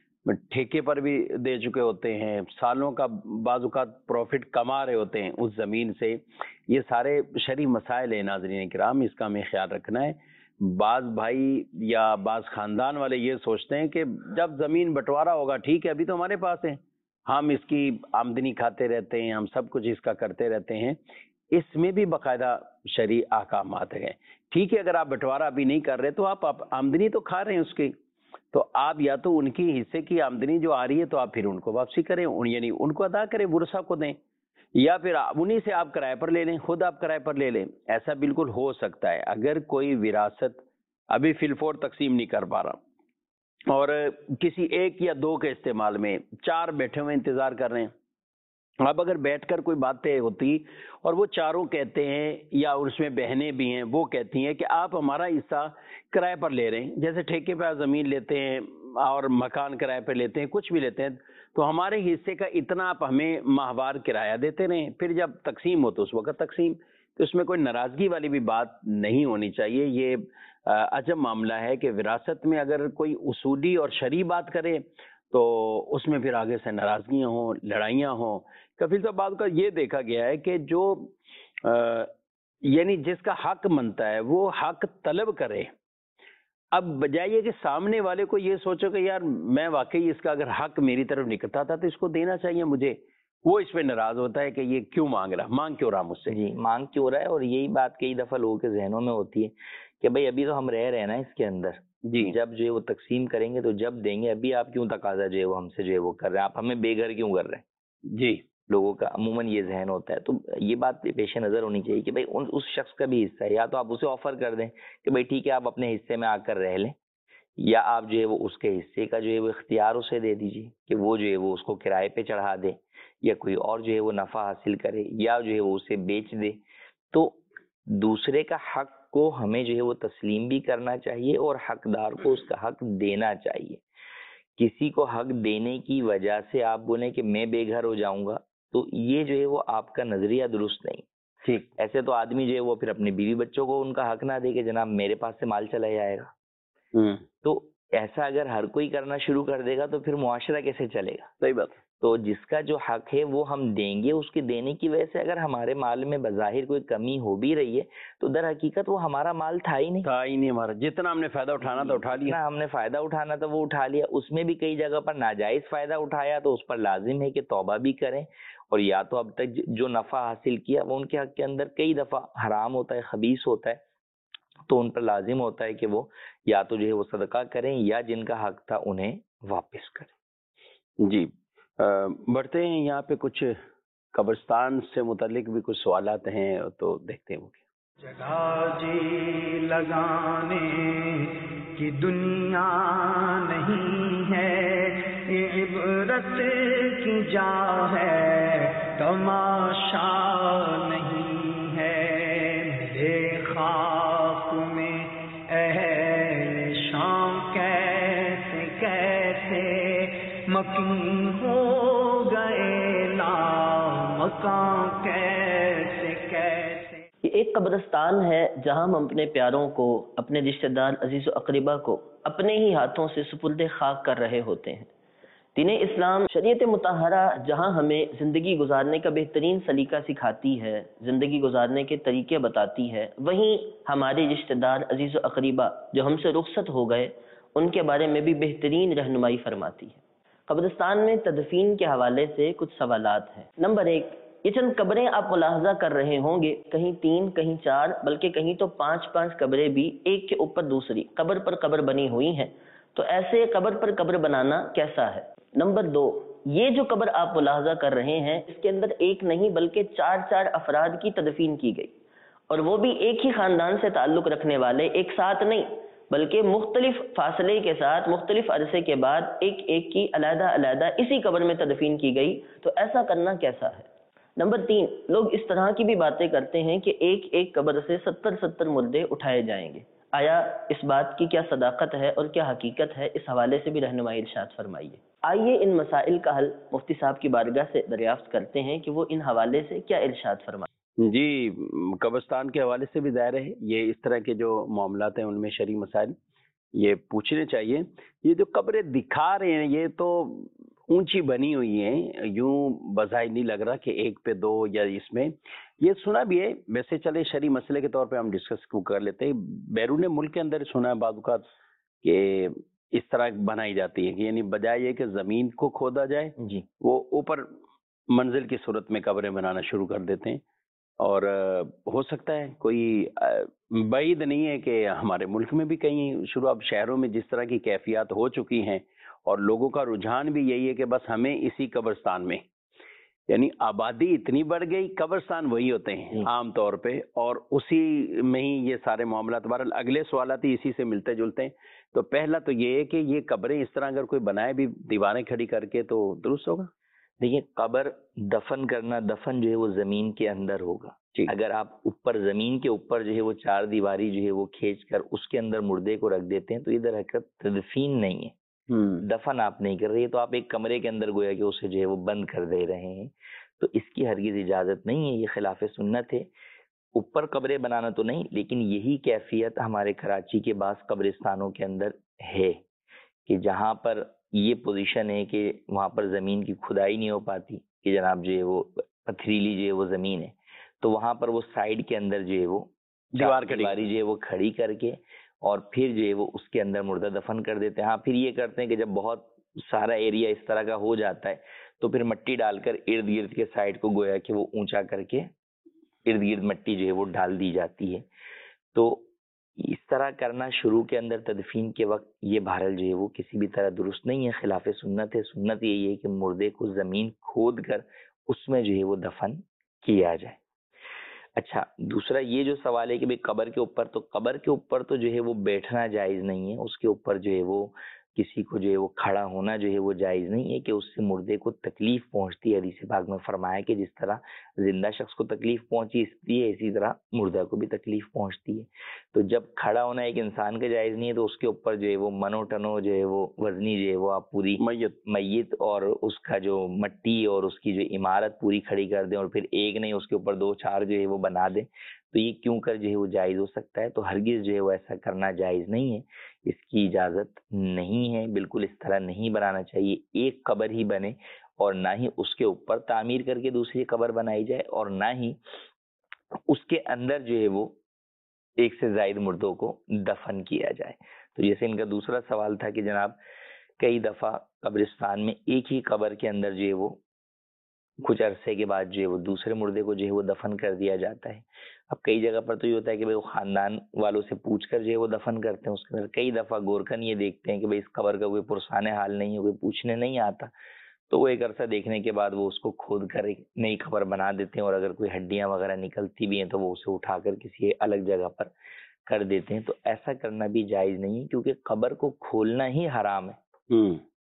ٹھیکے پر بھی دے چکے ہوتے ہیں، سالوں کا بعض اوقات پروفٹ کما رہے ہوتے ہیں اس زمین سے. یہ سارے شرعی مسائل ہیں ناظرین کرام، اس کا ہمیں خیال رکھنا ہے. بعض بھائی یا بعض خاندان والے یہ سوچتے ہیں کہ جب زمین بٹوارا ہوگا ٹھیک ہے، ابھی تو ہمارے پاس ہے، ہم اس کی آمدنی کھاتے رہتے ہیں، ہم سب کچھ اس کا کرتے رہتے ہیں. اس میں بھی باقاعدہ شرعی احکامات ہیں. ٹھیک ہے، اگر آپ بٹوارا ابھی نہیں کر رہے تو آپ آمدنی تو کھا رہے ہیں اس کی، تو آپ یا تو ان کی حصے کی آمدنی جو آ رہی ہے تو آپ پھر ان کو واپسی کریں، یعنی ان کو ادا کریں، ورثہ کو دیں، یا پھر انہی سے آپ کرائے پر لے لیں، خود آپ کرائے پر لے لیں. ایسا بالکل ہو سکتا ہے. اگر کوئی وراثت ابھی فی الفور تقسیم نہیں کر پا رہا اور کسی ایک یا دو کے استعمال میں چار بیٹھے ہوئے انتظار کر رہے ہیں، اب اگر بیٹھ کر کوئی بات طے ہوتی اور وہ چاروں کہتے ہیں یا اس میں بہنیں بھی ہیں وہ کہتی ہیں کہ آپ ہمارا حصہ کرائے پر لے رہے ہیں، جیسے ٹھیکے پہ زمین لیتے ہیں اور مکان کرائے پہ لیتے ہیں، کچھ بھی لیتے ہیں، تو ہمارے حصے کا اتنا آپ ہمیں ماہوار کرایہ دیتے رہیں، پھر جب تقسیم ہو تو اس وقت تقسیم، تو اس میں کوئی ناراضگی والی بھی بات نہیں ہونی چاہیے۔ یہ عجب معاملہ ہے کہ وراثت میں اگر کوئی اصولی اور شرعی بات کرے تو اس میں پھر آگے سے ناراضگیاں ہوں، لڑائیاں ہوں۔ کفیل صاحب بعد کا یہ دیکھا گیا ہے کہ جو یعنی جس کا حق منتا ہے وہ حق طلب کرے، اب بجائے یہ کہ سامنے والے کو یہ سوچو کہ یار میں واقعی اس کا اگر حق میری طرف نکلتا تھا تو اس کو دینا چاہیے مجھے، وہ اس پہ ناراض ہوتا ہے کہ یہ کیوں مانگ رہا مانگ کیوں رہا مجھ سے۔ جی مانگ کیوں رہا ہے، اور یہی بات کئی دفعہ لوگوں کے ذہنوں میں ہوتی ہے کہ بھائی ابھی تو ہم رہ رہے ہیں نا اس کے اندر، جی جب جو ہے وہ تقسیم کریں گے تو جب دیں گے، ابھی آپ کیوں تقاضا جو ہے وہ ہم سے جو ہے وہ کر رہے ہیں، آپ ہمیں بے گھر کیوں کر رہے ہیں؟ جی لوگوں کا عموماً یہ ذہن ہوتا ہے، تو یہ بات پیش نظر ہونی چاہیے کہ بھائی اس شخص کا بھی حصہ ہے، یا تو آپ اسے آفر کر دیں کہ بھائی ٹھیک ہے آپ اپنے حصے میں آ کر رہ لیں، یا آپ جو ہے وہ اس کے حصے کا جو ہے وہ اختیار اسے دے دیجیے کہ وہ جو ہے وہ اس کو کرائے پہ چڑھا دے، یا کوئی اور جو ہے وہ نفع حاصل کرے، یا جو ہے وہ اسے بیچ دے۔ تو دوسرے کا حق کو ہمیں جو ہے وہ تسلیم بھی کرنا چاہیے اور حقدار کو اس کا حق دینا چاہیے۔ کسی کو حق دینے کی وجہ سے آپ بولیں کہ میں بے گھر ہو جاؤں گا، تو یہ جو ہے وہ آپ کا نظریہ درست نہیں۔ ٹھیک، ایسے تو آدمی جو ہے وہ پھر اپنے بیوی بچوں کو ان کا حق نہ دے کہ جناب میرے پاس سے مال چلا جائے گا۔ تو ایسا اگر ہر کوئی کرنا شروع کر دے گا تو پھر معاشرہ کیسے چلے گا؟ صحیح بات۔ تو جس کا جو حق ہے وہ ہم دیں گے، اس کے دینے کی وجہ سے اگر ہمارے مال میں بظاہر کوئی کمی ہو بھی رہی ہے تو در حقیقت وہ ہمارا مال تھا ہی نہیں تھا ہی نہیں ہمارا، جتنا ہم نے فائدہ اٹھانا تھا اٹھا لیا، جتنا ہم نے فائدہ اٹھانا تھا وہ اٹھا لیا۔ اس میں بھی کئی جگہ پر ناجائز فائدہ اٹھایا تو اس پر لازم ہے کہ توبہ بھی کریں، اور یا تو اب تک جو نفع حاصل کیا وہ ان کے حق کے اندر کئی دفعہ حرام ہوتا ہے، خبیث ہوتا ہے، تو ان پر لازم ہوتا ہے کہ وہ یا تو جو ہے وہ صدقہ کریں یا جن کا حق تھا انہیں واپس کریں۔ جی بڑھتے ہیں، یہاں پہ کچھ قبرستان سے متعلق بھی کچھ سوالات ہیں تو دیکھتے ہیں وہ کیا۔ جگہ جی لگانے کی دنیا نہیں ہے، یہ عبرت کی جا ہے، تماشا نہیں ہے۔ میرے خاک میں اہل شام کیسے کیسے مکین ہو گئے، لا مکان کیسے کیسے۔ یہ ایک قبرستان ہے جہاں ہم اپنے پیاروں کو، اپنے رشتہ دار عزیز و اقربا کو اپنے ہی ہاتھوں سے سپرد خاک کر رہے ہوتے ہیں۔ دین اسلام شریعت مطہرہ جہاں ہمیں زندگی گزارنے کا بہترین سلیقہ سکھاتی ہے، زندگی گزارنے کے طریقے بتاتی ہے، وہیں ہمارے رشتہ دار عزیز و اقربا جو ہم سے رخصت ہو گئے ان کے بارے میں بھی بہترین رہنمائی فرماتی ہے۔ قبرستان میں تدفین کے حوالے سے کچھ سوالات ہیں۔ نمبر ایک، یہ چند قبریں آپ ملاحظہ کر رہے ہوں گے، کہیں تین کہیں چار بلکہ کہیں تو پانچ پانچ قبریں بھی ایک کے اوپر دوسری قبر پر قبر بنی ہوئی ہیں، تو ایسے قبر پر قبر بنانا کیسا ہے؟ نمبر دو، یہ جو قبر آپ ملاحظہ کر رہے ہیں اس کے اندر ایک نہیں بلکہ چار چار افراد کی تدفین کی گئی، اور وہ بھی ایک ہی خاندان سے تعلق رکھنے والے، ایک ساتھ نہیں بلکہ مختلف فاصلے کے ساتھ مختلف عرصے کے بعد ایک ایک کی علیحدہ علیحدہ اسی قبر میں تدفین کی گئی، تو ایسا کرنا کیسا ہے؟ نمبر تین، لوگ اس طرح کی بھی باتیں کرتے ہیں کہ ایک ایک قبر سے ستر ستر مردے اٹھائے جائیں گے، آیا اس بات کی کیا صداقت ہے اور کیا حقیقت ہے؟ اس حوالے سے بھی رہنمائی ارشاد فرمائیے۔ آئیے ان مسائل کا حل مفتی صاحب کی بارگاہ سے دریافت کرتے ہیں کہ وہ ان حوالے سے کیا ارشاد فرمائے۔ جی قبرستان کے حوالے سے بھی ظاہر ہے یہ اس طرح کے جو معاملات ہیں ان میں شرعی مسائل یہ پوچھنے چاہیے۔ یہ جو قبریں دکھا رہے ہیں یہ تو اونچی بنی ہوئی ہیں، یوں بظاہر نہیں لگ رہا کہ ایک پہ دو یا اس میں، یہ سنا بھی ہے ویسے، چلے شرعی مسئلے کے طور پہ ہم ڈسکس کر لیتے ہیں۔ بیرون ملک کے اندر سنا ہے بعض اوقات کہ اس طرح بنائی جاتی ہے کہ یعنی بجائے یہ کہ زمین کو کھودا جائے جی وہ اوپر منزل کی صورت میں قبریں بنانا شروع کر دیتے ہیں، اور ہو سکتا ہے کوئی بعید نہیں ہے کہ ہمارے ملک میں بھی کہیں شروع، اب شہروں میں جس طرح کی کیفیات ہو چکی ہیں اور لوگوں کا رجحان بھی یہی ہے کہ بس ہمیں اسی قبرستان میں یعنی آبادی اتنی بڑھ گئی، قبرستان وہی ہوتے ہیں عام طور پہ، اور اسی میں ہی یہ سارے معاملات. بہرحال اگلے سوالات ہی اسی سے ملتے جلتے ہیں. تو پہلا تو یہ ہے کہ یہ قبریں اس طرح اگر کوئی بنائے بھی دیواریں کھڑی کر کے تو درست ہوگا؟ دیکھیے قبر دفن کرنا، دفن جو ہے وہ زمین کے اندر ہوگا. اگر آپ اوپر زمین کے اوپر جو ہے وہ چار دیواری جو ہے وہ کھینچ کر اس کے اندر مردے کو رکھ دیتے ہیں تو یہ در حقیقت تدفین نہیں ہے، دفن آپ نہیں کر رہے. تو آپ ایک کمرے کے اندر گویا کہ اسے جو ہے وہ بند کر دے رہے ہیں، تو اس کی ہرگز اجازت نہیں ہے، یہ خلاف سنت ہے. اوپر قبریں بنانا تو نہیں، لیکن یہی کیفیت ہمارے کراچی کے بعض قبرستانوں کے اندر ہے کہ جہاں پر یہ پوزیشن ہے کہ وہاں پر زمین کی کھدائی نہیں ہو پاتی کہ جناب جو ہے وہ پتھریلی جو ہے وہ زمین ہے، تو وہاں پر وہ سائڈ کے اندر جو ہے وہ دیوار دیواری جو ہے وہ کھڑی کر کے اور پھر جو ہے وہ اس کے اندر مردہ دفن کر دیتے ہیں. ہاں پھر یہ کرتے ہیں کہ جب بہت سارا ایریا اس طرح کا ہو جاتا ہے تو پھر مٹی ڈال کر ارد گرد کے سائڈ کو گویا کہ وہ اونچا کر کے ارد گرد مٹی جو ہے وہ ڈال دی جاتی ہے. تو اس طرح کرنا شروع کے اندر تدفین کے وقت یہ بہرحال جو ہے وہ کسی بھی طرح درست نہیں ہے، خلاف سنت ہے. سنت یہی ہے کہ مردے کو زمین کھود کر اس میں جو ہے وہ دفن کیا جائے. اچھا دوسرا یہ جو سوال ہے کہ بھئی قبر کے اوپر، تو قبر کے اوپر تو جو ہے وہ بیٹھنا جائز نہیں ہے، اس کے اوپر جو ہے وہ کسی کو جو ہے وہ کھڑا ہونا جو ہے وہ جائز نہیں ہے کہ اس سے مردے کو تکلیف پہنچتی ہے. حدیث پاک میں فرمایا کہ جس طرح زندہ شخص کو تکلیف پہنچی اس لیے اسی طرح مردہ کو بھی تکلیف پہنچتی ہے. تو جب کھڑا ہونا ایک انسان کا جائز نہیں ہے تو اس کے اوپر جو ہے وہ منو ٹنو جو ہے وہ وزنی جو ہے وہ آپ پوری میت میت اور اس کا جو مٹی اور اس کی جو عمارت پوری کھڑی کر دیں اور پھر ایک نہیں اس کے اوپر دو چار جو ہے وہ بنا دیں، تو یہ کیوں کر جو ہے وہ جائز ہو سکتا ہے؟ تو ہرگز جو ہے وہ ایسا کرنا جائز نہیں ہے، اس کی اجازت نہیں ہے. بالکل اس طرح نہیں بنانا چاہیے. ایک قبر ہی بنے اور نہ ہی اس کے اوپر تعمیر کر کے دوسری قبر بنائی جائے اور نہ ہی اس کے اندر جو ہے وہ ایک سے زائد مردوں کو دفن کیا جائے. تو جیسے ان کا دوسرا سوال تھا کہ جناب کئی دفعہ قبرستان میں ایک ہی قبر کے اندر جو ہے وہ کچھ عرصے کے بعد جو ہے وہ دوسرے مردے کو جو ہے وہ دفن کر دیا جاتا ہے. اب کئی جگہ پر تو یہ ہوتا ہے کہ بھائی وہ خاندان والوں سے پوچھ کر جو ہے وہ دفن کرتے ہیں. اس کے اندر کئی دفعہ گورکھن یہ دیکھتے ہیں کہ بھائی اس قبر کا کوئی پرسان حال نہیں ہے، کوئی پوچھنے نہیں آتا، تو وہ ایک عرصہ دیکھنے کے بعد وہ اس کو کھود کر ایک نئی قبر بنا دیتے ہیں اور اگر کوئی ہڈیاں وغیرہ نکلتی بھی ہیں تو وہ اسے اٹھا کر کسی الگ جگہ پر کر دیتے ہیں. تو ایسا کرنا بھی جائز نہیں ہے کیونکہ قبر کو کھولنا ہی حرام ہے.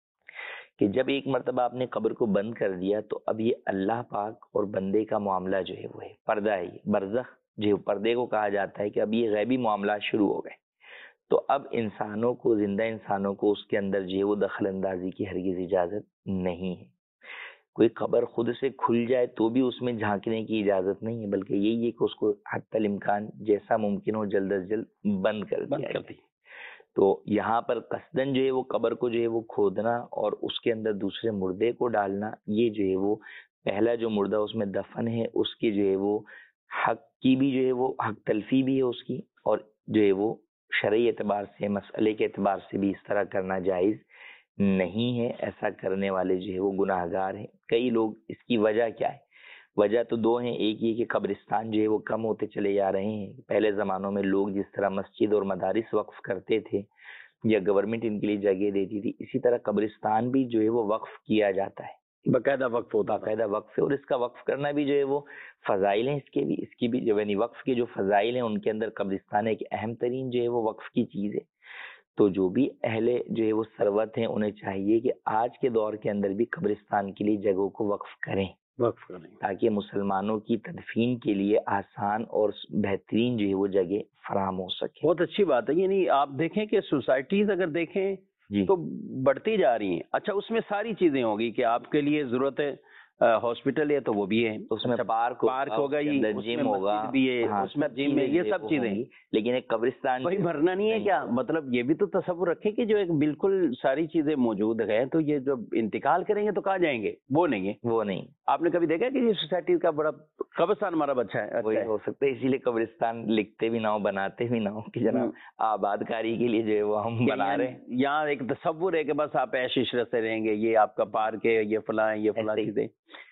کہ جب ایک مرتبہ آپ نے قبر کو بند کر دیا تو اب یہ اللہ پاک اور بندے کا معاملہ جو ہے وہ ہے پردہ ہے، برزخ جو پردے کو کہا جاتا ہے کہ اب یہ غیبی معاملات شروع ہو گئے. تو اب انسانوں کو، زندہ انسانوں کو اس کے اندر جو ہے وہ دخل اندازی کی ہرگز اجازت نہیں ہے. کوئی قبر خود سے کھل جائے تو بھی اس میں جھانکنے کی اجازت نہیں ہے، بلکہ یہی ہے کہ اس کو حتی الامکان جیسا ممکن ہو جلد از جلد بند کر دیا جائے. تو یہاں پر قصدن جو ہے وہ قبر کو جو ہے وہ کھودنا اور اس کے اندر دوسرے مردے کو ڈالنا، یہ جو ہے وہ پہلا جو مردہ اس میں دفن ہے اس کی جو ہے وہ حق کی بھی جو ہے وہ حق تلفی بھی ہے اس کی، اور جو ہے وہ شرعی اعتبار سے، مسئلے کے اعتبار سے بھی اس طرح کرنا جائز نہیں ہے. ایسا کرنے والے جو ہے وہ گناہ گار ہیں. کئی لوگ، اس کی وجہ کیا ہے؟ وجہ تو دو ہیں. ایک یہ کہ قبرستان جو ہے وہ کم ہوتے چلے جا رہے ہیں. پہلے زمانوں میں لوگ جس طرح مسجد اور مدارس وقف کرتے تھے یا گورنمنٹ ان کے لیے جگہ دیتی تھی، اسی طرح قبرستان بھی جو ہے وہ وقف کیا جاتا ہے، باقاعدہ وقف ہوتا باقاعدہ وقف ہے. اور اس کا وقف کرنا بھی جو ہے وہ فضائل ہیں اس کے بھی، اس کی بھی جو یعنی وقف کے جو فضائل ہیں ان کے اندر قبرستان ایک اہم ترین جو ہے وہ وقف کی چیز ہے. تو جو بھی اہل جو ہے وہ ثروت ہیں انہیں چاہیے کہ آج کے دور کے اندر بھی قبرستان کے لیے جگہوں کو وقف کریں وقف کریں تاکہ مسلمانوں کی تدفین کے لیے آسان اور بہترین جو ہے وہ جگہ فراہم ہو سکے. بہت اچھی بات ہے. یعنی آپ دیکھیں کہ سوسائٹیز اگر دیکھیں جی تو بڑھتی جا رہی ہیں. اچھا اس میں ساری چیزیں ہوگی کہ آپ کے لیے ضرورت ہے ہاسپٹل ہے تو وہ بھی ہے، اس میں پارک پارک ہوگا، جم ہوگا بھی ہے، اس میں جم ہے، یہ سب چیزیں. لیکن ایک قبرستان کوئی بھرنا نہیں ہے کیا؟ مطلب یہ بھی تو تصور رکھیں کہ جو ایک بالکل ساری چیزیں موجود ہیں تو یہ جب انتقال کریں گے تو کہاں جائیں گے؟ وہ نہیں ہے، وہ نہیں. آپ نے کبھی دیکھا کہ یہ سوسائٹی کا بڑا قبرستان ہمارا اچھا ہے؟ وہی ہو سکتا ہے، اسی لیے قبرستان لکھتے بھی نہ ہو، بناتے بھی نہ ہو کہ جناب آباد کاری کے لیے جو ہے وہ ہم بنا رہے ہیں. یہاں ایک تصور ہے کہ بس آپ عیش عشرت سے رہیں گے، یہ آپ کا پارک ہے، یہ فلاں یہ فلاں چیزیں.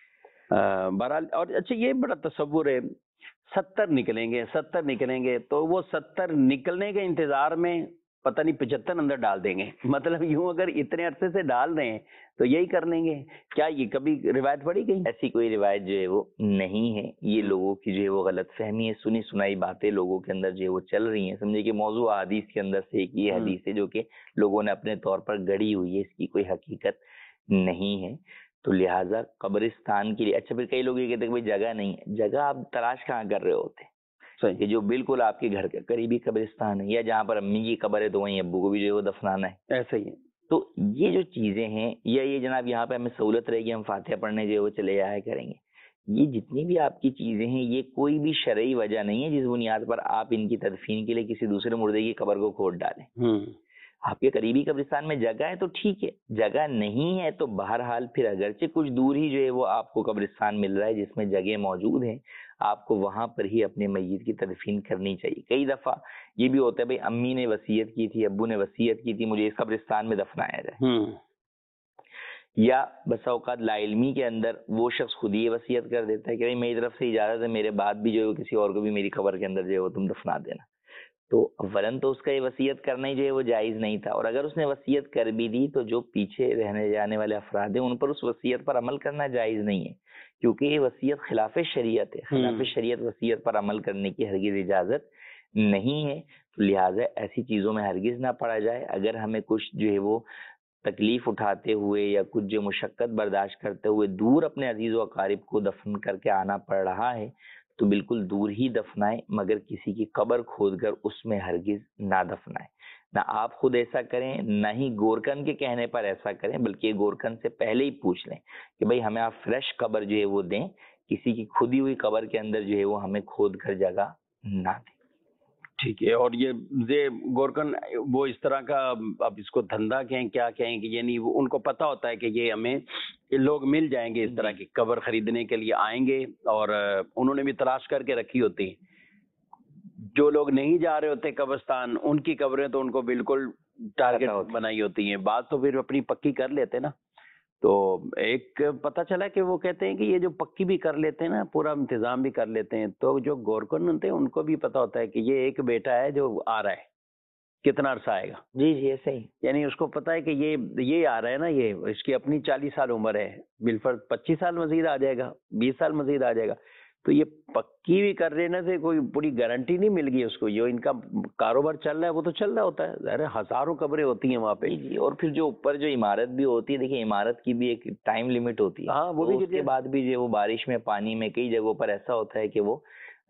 بہرحال اور اچھا یہ بڑا تصور ہے، ستر نکلیں گے ستر نکلیں گے تو وہ ستر نکلنے کے انتظار میں پتہ نہیں پچہتر اندر ڈال دیں گے. مطلب یوں اگر اتنے عرصے سے ڈال رہے ہیں تو یہی کر لیں گے. کیا یہ کبھی روایت پڑی گئی؟ ایسی کوئی روایت جو ہے وہ نہیں ہے. یہ لوگوں کی جو ہے وہ غلط فہمی ہے, سنی سنائی باتیں لوگوں کے اندر جو ہے وہ چل رہی ہیں. سمجھے کہ موضوع حدیث کے اندر سے ایک یہ حدیث ہے جو کہ لوگوں نے اپنے طور پر گڑھی ہوئی ہے, اس کی کوئی حقیقت نہیں ہے. تو لہٰذا قبرستان کے لیے, اچھا پھر کئی لوگ یہ کہتے ہیں کہ بھائی جگہ نہیں ہے. جگہ آپ تلاش کہاں کر رہے ہوتے ہیں کہ جو بالکل آپ کے گھر کے قریبی قبرستان ہے, یا جہاں پر امی کی قبر ہے تو وہیں ابو کو بھی جو ہے وہ دفنانا ہے. ایسا ہی ہے. تو یہ جو چیزیں ہیں, یا یہ جناب یہاں پہ ہمیں سہولت رہے گی ہم فاتحہ پڑھنے جو ہے وہ چلے جایا کریں گے, یہ جتنی بھی آپ کی چیزیں ہیں یہ کوئی بھی شرعی وجہ نہیں ہے جس بنیاد پر آپ ان کی تدفین کے لیے کسی دوسرے مردے کی قبر کو کھود ڈالیں. آپ کے قریبی قبرستان میں جگہ ہے تو ٹھیک ہے, جگہ نہیں ہے تو بہرحال پھر اگرچہ کچھ دور ہی جو ہے وہ آپ کو قبرستان مل رہا ہے جس میں جگہ موجود ہیں, آپ کو وہاں پر ہی اپنے میت کی تدفین کرنی چاہیے. کئی دفعہ یہ بھی ہوتا ہے بھائی امی نے وصیت کی تھی, ابو نے وصیت کی تھی مجھے اس قبرستان میں دفنایا جائے, یا بسا اوقات لا علمی کے اندر وہ شخص خود ہی وصیت کر دیتا ہے کہ بھائی میری طرف سے اجازت ہے, میرے بعد بھی جو ہے کسی اور کو بھی میری قبر کے اندر جو ہے وہ تم دفنا دینا. تو اولاً تو اس کا یہ وصیت کرنا ہی جو ہے وہ جائز نہیں تھا, اور اگر اس نے وصیت کر بھی دی تو جو پیچھے رہنے جانے والے افراد ہیں ان پر اس وصیت پر عمل کرنا جائز نہیں ہے, کیونکہ یہ وصیت خلاف شریعت ہے. خلاف شریعت وصیت پر عمل کرنے کی ہرگز اجازت نہیں ہے. تو لہٰذا ایسی چیزوں میں ہرگز نہ پڑا جائے. اگر ہمیں کچھ جو ہے وہ تکلیف اٹھاتے ہوئے یا کچھ جو مشقت برداشت کرتے ہوئے دور اپنے عزیز و اقارب کو دفن کر کے آنا پڑ رہا ہے تو بالکل دور ہی دفنائیں, مگر کسی کی قبر کھود کر اس میں ہرگز نہ دفنائیں. نہ آپ خود ایسا کریں, نہ ہی گورکن کے کہنے پر ایسا کریں, بلکہ گورکن سے پہلے ہی پوچھ لیں کہ بھئی ہمیں آپ فریش قبر جو ہے وہ دیں, کسی کی کھودی ہوئی قبر کے اندر جو ہے وہ ہمیں کھود کر جگہ نہ دیں. ٹھیک ہے. اور یہ یہ گورکن وہ اس طرح کا, اب اس کو دھندا کہیں کیا کہیں کہ یعنی ان کو پتہ ہوتا ہے کہ یہ ہمیں لوگ مل جائیں گے اس طرح کی قبر خریدنے کے لیے آئیں گے, اور انہوں نے بھی تلاش کر کے رکھی ہوتی. جو لوگ نہیں جا رہے ہوتے قبرستان ان کی قبریں تو ان کو بالکل ٹارگٹ بنائی ہوتی ہیں. بعض تو پھر اپنی پکی کر لیتے نا. تو ایک پتہ چلا کہ وہ کہتے ہیں کہ یہ جو پکی بھی کر لیتے ہیں نا, پورا انتظام بھی کر لیتے ہیں, تو جو گورکن ہوتے ہیں ان کو بھی پتہ ہوتا ہے کہ یہ ایک بیٹا ہے جو آ رہا ہے, کتنا عرصہ آئے گا. جی جی ایسے ہی, یعنی اس کو پتہ ہے کہ یہ یہ آ رہا ہے نا, یہ اس کی اپنی چالیس سال عمر ہے, بالفرض پچیس سال مزید آ جائے گا, بیس سال مزید آ جائے گا. تو یہ پکی بھی کر لینے سے کوئی پوری گارنٹی نہیں مل گئی اس کو. جو ان کا کاروبار چل رہا ہے وہ تو چل رہا ہوتا ہے, ظاہر ہزاروں قبریں ہوتی ہیں وہاں پہ. جی. اور پھر جو اوپر جو عمارت بھی ہوتی ہے, دیکھیں عمارت کی بھی ایک ٹائم لمٹ ہوتی ہے. ہاں, وہ بھی اس کے بعد بھی جو وہ بارش میں پانی میں کئی جگہوں پر ایسا ہوتا ہے کہ وہ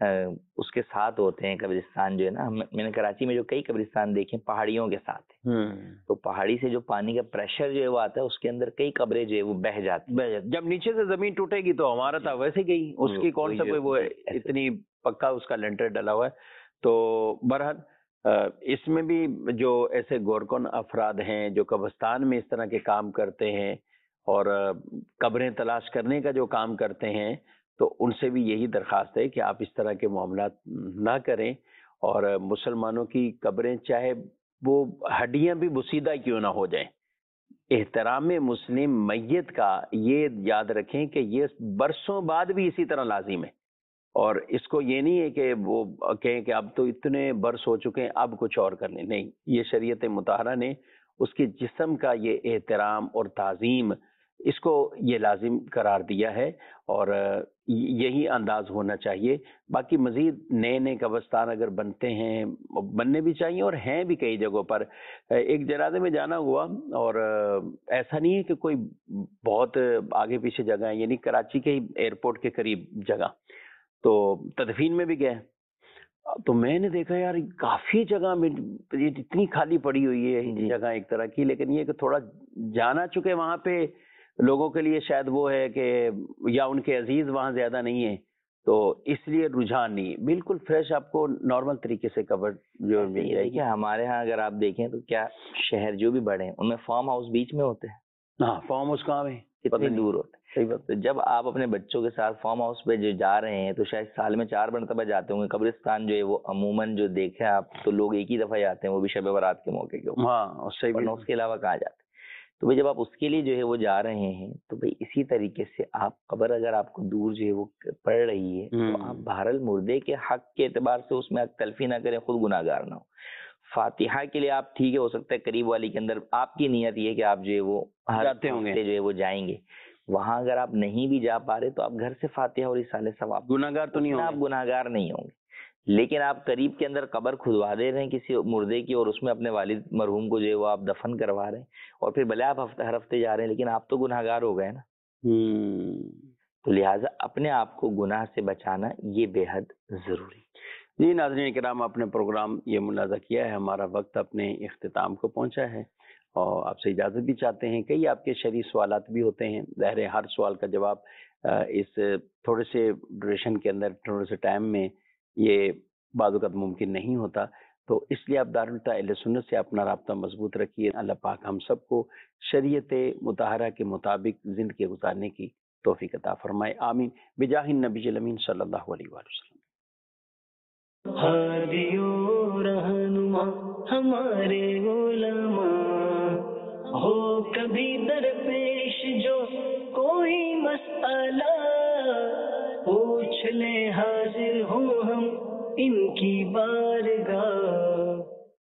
اس کے ساتھ ہوتے ہیں قبرستان جو ہے نا. میں نے کراچی میں جو کئی قبرستان دیکھے پہاڑیوں کے ساتھ ہیں, تو پہاڑی سے جو پانی کا پریشر جو ہے وہ آتا ہے اس کے اندر کئی قبریں جو ہے وہ بہہ جاتی ہیں. جب نیچے سے زمین ٹوٹے گی تو ہمارا تھا ویسے گئی, اس کی کون سا کوئی وہ اتنی پکا اس کا لینٹر ڈلا ہوا ہے. تو بہرحال اس میں بھی جو ایسے گورکن افراد ہیں جو قبرستان میں اس طرح کے کام کرتے ہیں اور قبریں تلاش کرنے کا جو کام کرتے ہیں, تو ان سے بھی یہی درخواست ہے کہ آپ اس طرح کے معاملات نہ کریں. اور مسلمانوں کی قبریں چاہے وہ ہڈیاں بھی بسیدہ کیوں نہ ہو جائیں, احترام مسلم میت کا یہ یاد رکھیں کہ یہ برسوں بعد بھی اسی طرح لازم ہے. اور اس کو یہ نہیں ہے کہ وہ کہیں کہ اب تو اتنے برس ہو چکے ہیں اب کچھ اور کرنے, نہیں. یہ شریعت مطہرہ نے اس کے جسم کا یہ احترام اور تعظیم اس کو یہ لازم قرار دیا ہے, اور یہی انداز ہونا چاہیے. باقی مزید نئے نئے قبرستان اگر بنتے ہیں, بننے بھی چاہیے اور ہیں بھی کئی جگہوں پر. ایک جنازے میں جانا ہوا اور ایسا نہیں ہے کہ کوئی بہت آگے پیچھے جگہ ہے, یعنی کراچی کے ہی ایئرپورٹ کے قریب جگہ, تو تدفین میں بھی گئے. تو میں نے دیکھا یار کافی جگہ میں اتنی خالی پڑی ہوئی ہے جگہ ایک طرح کی, لیکن یہ کہ تھوڑا جانا چکے وہاں پہ لوگوں کے لیے شاید وہ ہے کہ یا ان کے عزیز وہاں زیادہ نہیں ہیں, تو اس لیے رجحان نہیں. بالکل فریش آپ کو نارمل طریقے سے کور جو مل جائے گی. ہمارے ہاں اگر آپ دیکھیں تو کیا شہر جو بھی بڑے ہیں ان میں فارم ہاؤس بیچ میں ہوتے ہیں. ہاں, فارم ہاؤس کہاں ہے, کتنی دور ہوتے ہیں. صحیح بات. تو جب آپ اپنے بچوں کے ساتھ فارم ہاؤس پہ جو جا رہے ہیں تو شاید سال میں چار مرتبہ جاتے ہوں گے. قبرستان جو ہے وہ عموماً جو دیکھیں آپ تو لوگ ایک ہی دفعہ جاتے ہیں, وہ بھی شب برات کے موقع کے اوپر. ہاں صحیح. اس کے علاوہ کہاں جاتے ہیں. تو بھائی جب آپ اس کے لیے جو ہے وہ جا رہے ہیں تو بھائی اسی طریقے سے آپ قبر اگر آپ کو دور جو ہے وہ پڑ رہی ہے تو آپ بہرحال مردے کے حق کے اعتبار سے اس میں تلفی نہ کریں, خود گناہ گار نہ ہو. فاتحہ کے لیے آپ ٹھیک ہے، ہو سکتا ہے قریب والی کے اندر آپ کی نیت یہ کہ آپ جو ہے وہ ہر جاتے ہوں گے، ہفتے جو ہے وہ جائیں گے، وہاں اگر آپ نہیں بھی جا پا رہے تو آپ گھر سے فاتحہ اور رسالہ ثواب، گناہگار تو نہیں ہوں آپ گے، گناہگار نہیں ہوں گے، لیکن آپ قریب کے اندر قبر کھدوا دے رہے ہیں کسی مردے کی اور اس میں اپنے والد مرحوم کو جو ہے وہ آپ دفن کروا رہے ہیں، اور پھر بھلے آپ ہفتے ہر ہفتے جا رہے ہیں لیکن آپ تو گناہگار ہو گئے نا۔ تو لہٰذا اپنے آپ کو گناہ سے بچانا یہ بے حد ضروری۔ جی ناظرین کرام، اپنے پروگرام یہ ملاحظہ کیا ہے، ہمارا وقت اپنے اختتام کو پہنچا ہے اور آپ سے اجازت بھی چاہتے ہیں۔ کئی آپ کے شرعی سوالات بھی ہوتے ہیں، ظاہر ہے ہر سوال کا جواب اس تھوڑے سے ڈوریشن کے اندر، تھوڑے سے ٹائم میں یہ بعض اوقات ممکن نہیں ہوتا، تو اس لیے آپ دارالفتہ اہل سنت سے اپنا رابطہ مضبوط رکھیے۔ اللہ پاک ہم سب کو شریعت مطہرہ کے مطابق زندگی گزارنے کی توفیق عطا فرمائے، آمین، بجاہ النبی الامین صلی اللہ علیہ وآلہ وسلم۔ ہادی و رہنما ہمارے علماء، ہو کبھی درپیش جو کوئی مسئلہ، پوچھ لیں حاضر ہوں ہم ان کی بارگاہ،